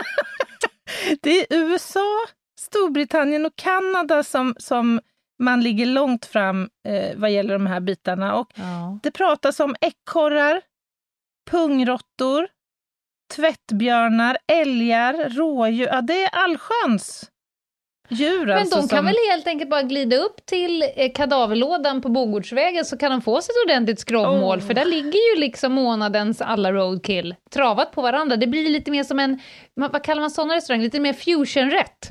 Det är U S A, Storbritannien och Kanada som, som man ligger långt fram eh, vad gäller de här bitarna. Och Ja. det pratas om ekorrar, pungrottor, tvättbjörnar, älgar, rådjur. Ja, det är allsköns djur. Men alltså, de kan som... väl helt enkelt bara glida upp till eh, kadaverlådan på Bogårdsvägen så kan de få sig ett ordentligt skrovmål. Oh. För där ligger ju liksom månadens alla roadkill travat på varandra. Det blir lite mer som en, vad kallar man sådana restaurang? Lite mer fusionrätt.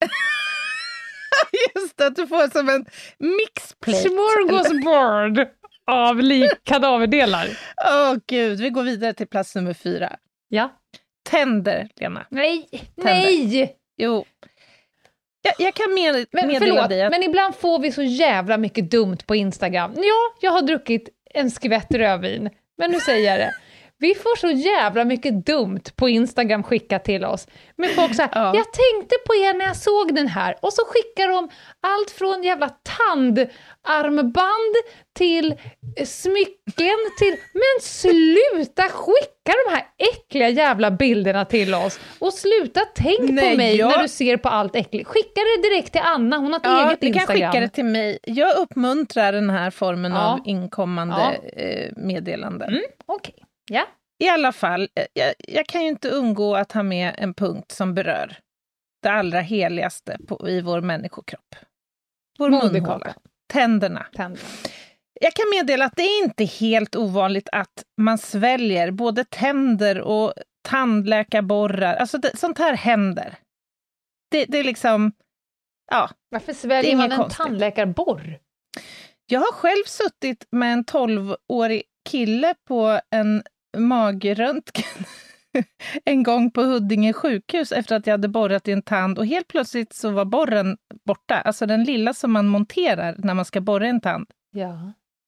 Just det, att du får som en mixplate. Smorgasbord av lik kadaverdelar. Åh oh, gud, vi går vidare till plats nummer fyra. Ja. Tänder, Lena. Nej, Tänder. nej! Jo. Jag, jag kan med, Men meddela förlåt, dig att... men ibland får vi så jävla mycket dumt på Instagram. Ja, jag har druckit en skvätt rödvin, men nu säger jag det. Vi får så jävla mycket dumt på Instagram skickat till oss. Men folk säger, Ja. jag tänkte på er när jag såg den här. Och så skickar de allt från jävla tandarmband till smycken till... Men sluta skicka de här äckliga jävla bilderna till oss. Och sluta tänk Nej, på mig jag- när du ser på allt äckligt. Skicka det direkt till Anna, hon har ett Ja, eget ni kan Instagram. skicka det till mig. Jag uppmuntrar den här formen Ja. av inkommande eh, meddelanden. Mm, okej. Ja. I alla fall, eh, jag, jag kan ju inte undgå att ha med en punkt som berör det allra heligaste på, i vår människokropp. Vår Moderkakan. munhåla. Tänderna. Tänder. Jag kan meddela att det är inte helt ovanligt att man sväljer både tänder och tandläkarborrar. Alltså det, sånt här händer. Det, det är liksom, ja. Varför Det är sväljer inget man en konstigt. tandläkarborr? Jag har själv suttit med en tolvårig kille på en magröntgen en gång på Huddinge sjukhus efter att jag hade borrat i en tand och helt plötsligt så var borren borta. Alltså den lilla som man monterar när man ska borra en tand. Ja.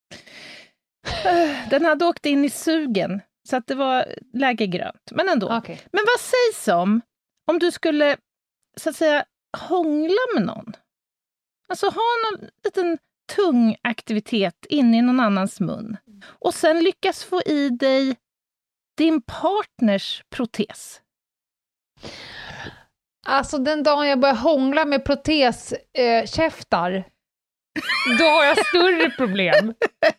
Den hade åkt in i sugen så att det var läge grönt. Men ändå. Okej. Men vad sägs om om du skulle så att säga hångla med någon? Alltså ha någon liten tung aktivitet in i någon annans mun. Och sen lyckas få i dig din partners protes. Alltså den dagen jag börjar hångla med proteskäftar, eh, käftar, då har jag större problem.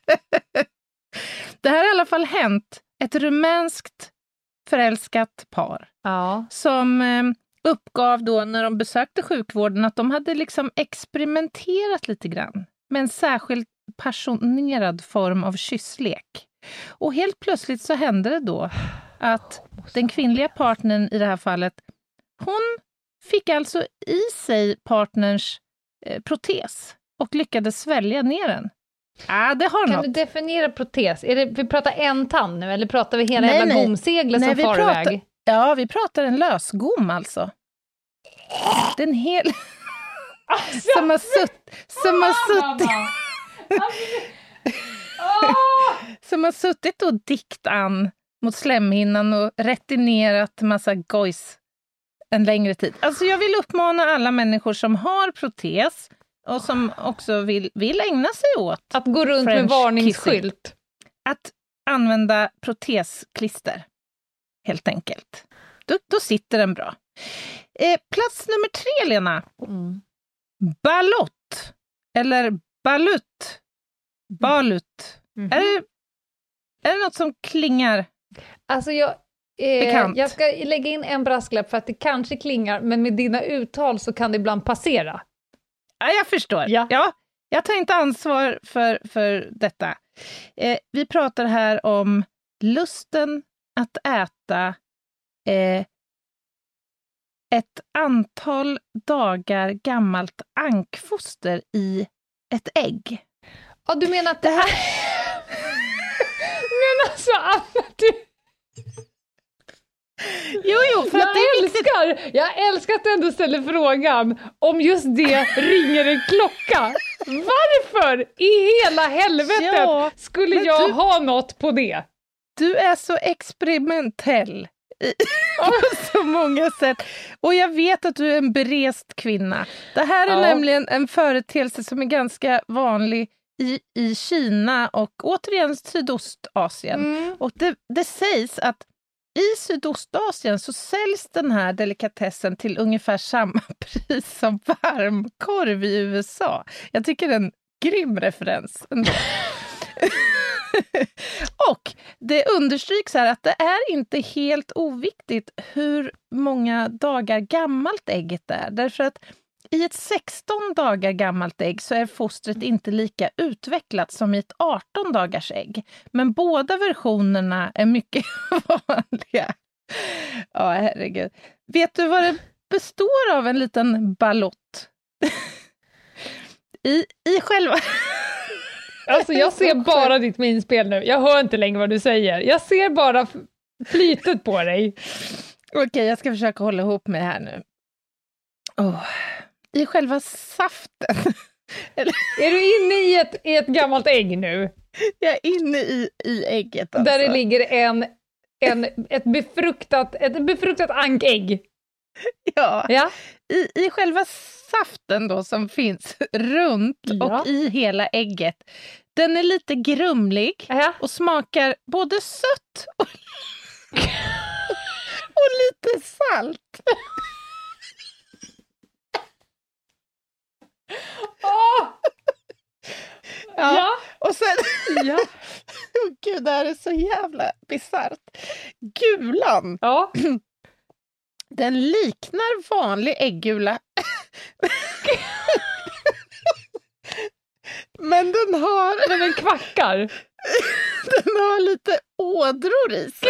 Det här har i alla fall hänt ett rumänskt förälskat par Ja. som eh, uppgav då när de besökte sjukvården att de hade liksom experimenterat lite grann med en särskilt passionerad form av kysslek. Och helt plötsligt så hände det då att den kvinnliga partnern i det här fallet, hon fick alltså i sig partners eh, protes och lyckades svälja ner den. Ja, det har Kan något. du definiera protes? Är det, vi pratar en tand nu, eller pratar vi hela Nej, jävla nej. gomseglet Nej, som vi far pratar- iväg? Ja, vi pratar en lösgom alltså. Den hel... som har sutt... Som har suttit... som har suttit och dikt an mot slemhinnan och retinerat massa gojs en längre tid. Alltså jag vill uppmana alla människor som har protes och som också vill, vill ägna sig åt Att gå runt French med varningsskylt. kissing, att använda protesklister, helt enkelt. Då, då sitter den bra. Eh, plats nummer tre, Lena. Mm. Ballott. Eller balut. Balut. Mm. Är, det, är det något som klingar? Alltså jag, eh, Bekant. jag ska lägga in en brasklapp för att det kanske klingar, men med dina uttal så kan det ibland passera. Ja, jag förstår. Ja. Ja, jag tar inte ansvar för, för detta. Eh, vi pratar här om lusten att äta eh, ett antal dagar gammalt ankfoster i ett ägg. Ja, du menar att det här... men alltså, Anna, du... Jo, jo, för att Jag det är viktigt. älskar, jag älskar att du ändå ställer frågan om just det ringer en klocka. Varför i hela helvetet Ja, skulle men jag du- ha något på det? Du är så experimentell i, på så många sätt. Och jag vet att du är en berest kvinna. Det här är Ja. nämligen en företeelse som är ganska vanlig i, i Kina och återigen Sydostasien. Mm. Och det, det sägs att i Sydostasien så säljs den här delikatessen till ungefär samma pris som varmkorv i U S A. Jag tycker det är en grym referens ändå. Och det understryks här att det är inte helt oviktigt hur många dagar gammalt ägget är. Därför att i ett sexton dagar gammalt ägg så är fostret inte lika utvecklat som i ett arton dagars ägg. Men båda versionerna är mycket vanliga. Ja, herregud. Vet du vad det består av, en liten ballott? I, i själva... Alltså jag ser bara ditt minspel nu. Jag hör inte längre vad du säger. Jag ser bara f- flytet på dig. Okej, jag ska försöka hålla ihop mig här nu. Oh. I själva saften. Eller, Är du inne i ett, i ett gammalt ägg nu? jag är inne i, i ägget. Alltså. Där det ligger en, en, ett, befruktat, ett befruktat ankägg. Ja. Ja. I, I själva saften då som finns runt Ja. och i hela ägget. Den är lite grumlig Ja. och smakar både sött och, och lite salt. Åh! Ja. Ja. Och sen... Ja. Oh, gud, det här är så jävla bisarrt. Gulan. Ja. Den liknar vanlig äggula. Men den har, Men den kvackar. den har lite ådror i sig.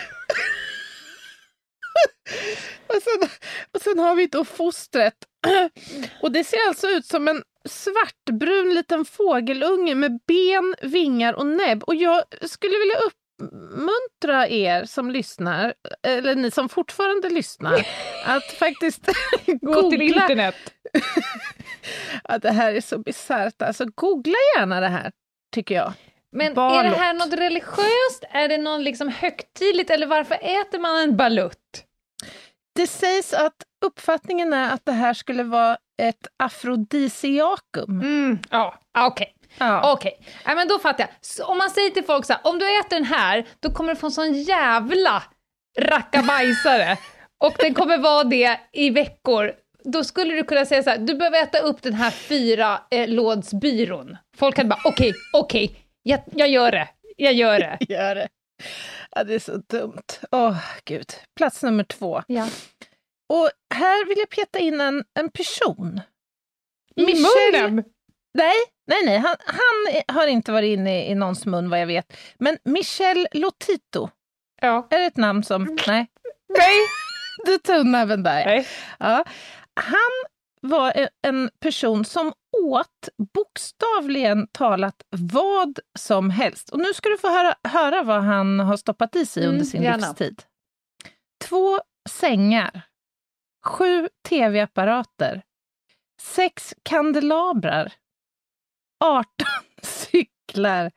och, sen, och sen har vi då fostret. Och det ser alltså ut som en svartbrun liten fågelunge med ben, vingar och näbb. Och jag skulle vilja uppmuntra er som lyssnar, eller ni som fortfarande lyssnar, att faktiskt Gå till internet. Ja, det här är så bisarrt. Alltså, googla gärna det här, tycker jag. Men Ballott. är det här något religiöst? Är det någon liksom högtidligt? Eller varför äter man en balutt? Det sägs att uppfattningen är att det här skulle vara ett afrodisiakum. Mm. Ja, ah, okej. Ja. Okej, ja, men då fattar jag. Så om man säger till folk så här, om du äter den här, då kommer du få en sån jävla rackabajsare. Och den kommer vara det i veckor. Då skulle du kunna säga så här, du behöver äta upp den här fyra eh, lådsbyrån. Folk hade bara, okej, okej, jag, jag gör det, jag gör det. Gör det. Ja, det är så dumt. Åh, gud. Plats nummer två. Ja. Och här vill jag peta in en, en person. I Michel- munnen? Nej, nej, nej. Han, han har inte varit inne i, i någons mun vad jag vet. Men Michel Lotito. Ja. Är det ett namn som... Nej. Nej, Du tunn även där. Nej. Ja. Han var en person som åt bokstavligen talat vad som helst. Och nu ska du få höra, höra vad han har stoppat i sig mm, under sin gärna. livstid. Två sängar, sju tv-apparater, sex kandelabrar, arton cyklar,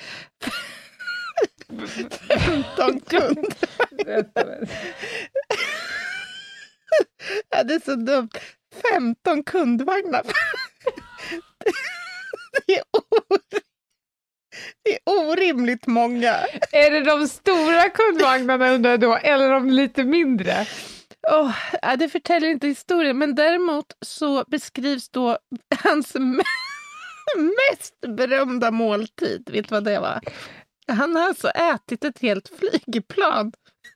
femton kunder. Ja, det är så dumt. femton kundvagnar. Det är, or- det är orimligt många. Är det de stora kundvagnarna undrar då, eller de lite mindre? Oh, ja, det förtäljer inte historien, men däremot så beskrivs då hans mest berömda måltid. Vet du vad det var? Han har alltså ätit ett helt flygplan.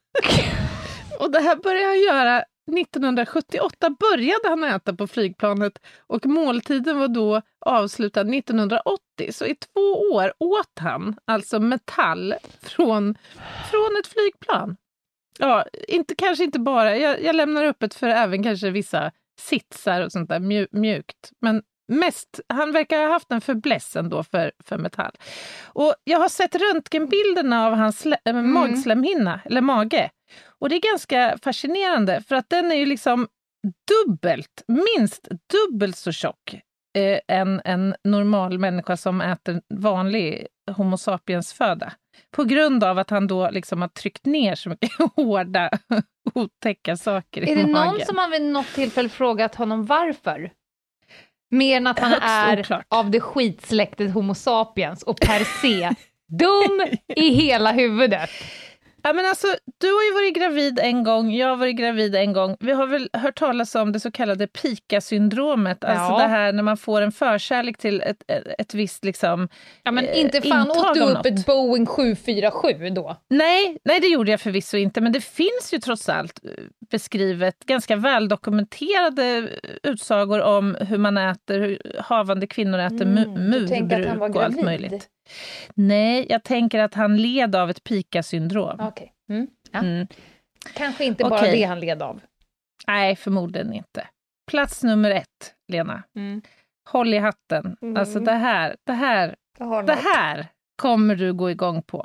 Och det här började han göra nittonhundrasjuttioåtta, började han äta på flygplanet och måltiden var då avslutad nittonhundraåttio. Så i två år åt han alltså metall från, från ett flygplan. Ja, inte, kanske inte bara, jag, jag lämnar öppet för även kanske vissa sitsar och sånt där mju, mjukt. Men mest, han verkar ha haft en förbläss ändå för, för metall. Och jag har sett röntgenbilderna av hans slä, mm. magslemhinna, eller mage. Och det är ganska fascinerande för att den är ju liksom dubbelt, minst dubbelt så tjock eh, än en normal människa som äter vanlig homo sapiens föda. På grund av att han då liksom har tryckt ner så mycket hårda, otäcka saker i magen. Är det någon som har vid något tillfälle frågat honom varför? Mer än att han Högst är oklart. Av det skitsläktet homo sapiens och per se dum i hela huvudet. Ja, men alltså, du har ju varit gravid en gång, jag har varit gravid en gång. Vi har väl hört talas om det så kallade pika-syndromet. Ja. Alltså det här när man får en förkärlek till ett, ett, ett visst liksom... Ja, men inte fan åt du upp ett Boeing sju fyra sju då? Nej, nej, det gjorde jag förvisso inte. Men det finns ju trots allt beskrivet ganska väldokumenterade utsagor om hur man äter, hur havande kvinnor äter mm, mu- murbruk och allt möjligt. Nej, jag tänker att han led av ett pika-syndrom. Okej. Okay. Mm. Ja. Mm. Kanske inte bara okay. det han led av. Nej, förmodligen inte. Plats nummer ett, Lena. Mm. Håll i hatten. Mm. Alltså det här, det här, det här kommer du gå igång på.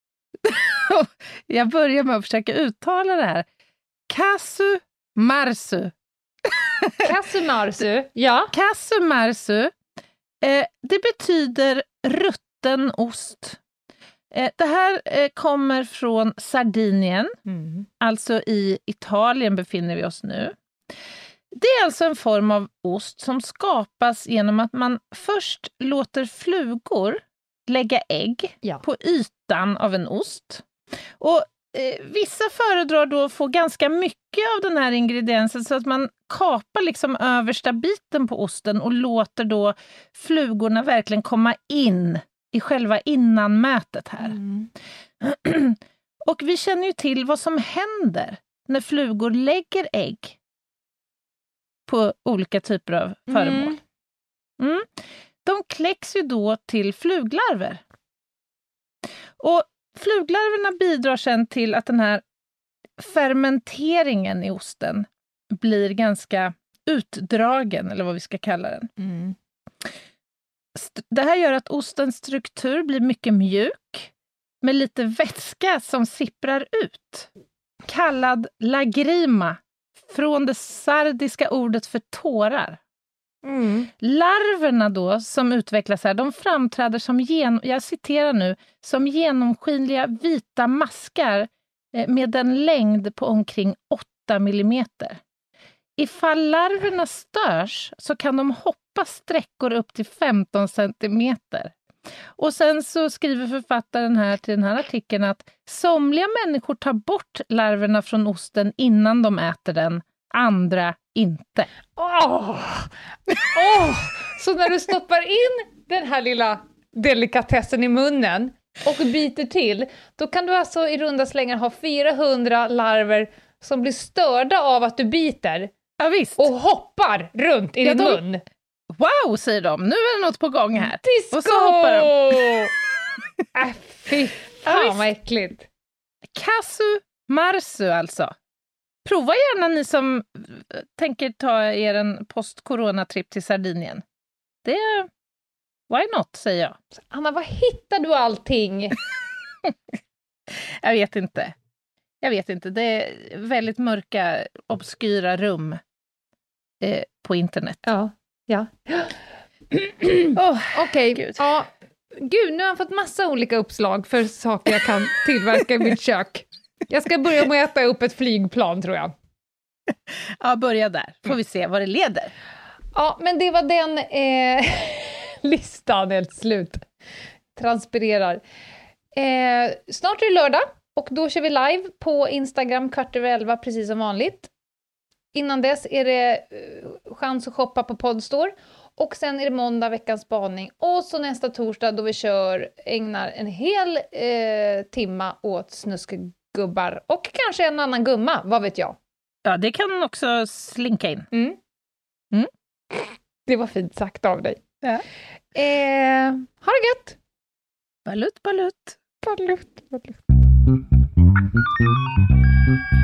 Jag börjar med att försöka uttala det här. Casu marzu. Casu marzu, ja. Casu marzu. Eh, det betyder rutten ost. Eh, det här eh, kommer från Sardinien. Mm. Alltså i Italien befinner vi oss nu. Det är alltså en form av ost som skapas genom att man först låter flugor lägga ägg ja. på ytan av en ost. Och eh, vissa föredrar då att få ganska mycket av den här ingrediensen så att man kapar liksom översta biten på osten och låter då flugorna verkligen komma in i själva innanmätet här. Mm. Och vi känner ju till vad som händer när flugor lägger ägg på olika typer av föremål. Mm. Mm. De kläcks ju då till fluglarver. Och fluglarverna bidrar sedan till att den här fermenteringen i osten blir ganska utdragen, eller vad vi ska kalla den. Mm. Det här gör att ostens struktur blir mycket mjuk med lite vätska som sipprar ut. Kallad lagrima, från det sardiska ordet för tårar. Mm. Larverna då som utvecklas här, de framträder som gen, jag citerar nu, som genomskinliga vita maskar med en längd på omkring åtta millimeter. Ifall larverna störs så kan de hoppa sträckor upp till femton centimeter. Och sen så skriver författaren här till den här artikeln att somliga människor tar bort larverna från osten innan de äter den, andra inte. Åh! Åh! Så när du stoppar in den här lilla delikatessen i munnen och biter till, då kan du alltså i runda slängar ha fyrahundra larver som blir störda av att du biter. Ja, visst. Och hoppar runt i ja, din de... mun. Wow, säger de. Nu är det något på gång här. Disco! Och så hoppar de. Äh, fy fan ja, vad äckligt. Casu marzu alltså. Prova gärna ni som tänker ta er en post-corona-tripp till Sardinien. Det är... Why not, säger jag. Anna, var hittar du allting? Jag vet inte. Jag vet inte. Det är väldigt mörka, obskyra rum eh, på internet. Ja, ja. oh, Okej, okay. ja. Gud, nu har jag fått massa olika uppslag för saker jag kan tillverka i mitt kök. Jag ska börja med att äta upp ett flygplan, tror jag. Ja, börja där. Får vi se vad det leder. Ja, men det var den eh, listan helt slut. Transpirerar. Eh, snart är det lördag och då kör vi live på Instagram kvart över elva, precis som vanligt. Innan dess är det eh, chans att shoppa på Podstore. Och sen är det måndag, veckans spaning. Och så nästa torsdag då vi kör, ägnar en hel eh, timma åt snuskegubbar. Och kanske en annan gumma, vad vet jag. Ja, det kan också slinka in. Mm. Mm. Det var fint sagt av dig. Ja. Eh, ha det gött! Balut, balut. Balut, balut.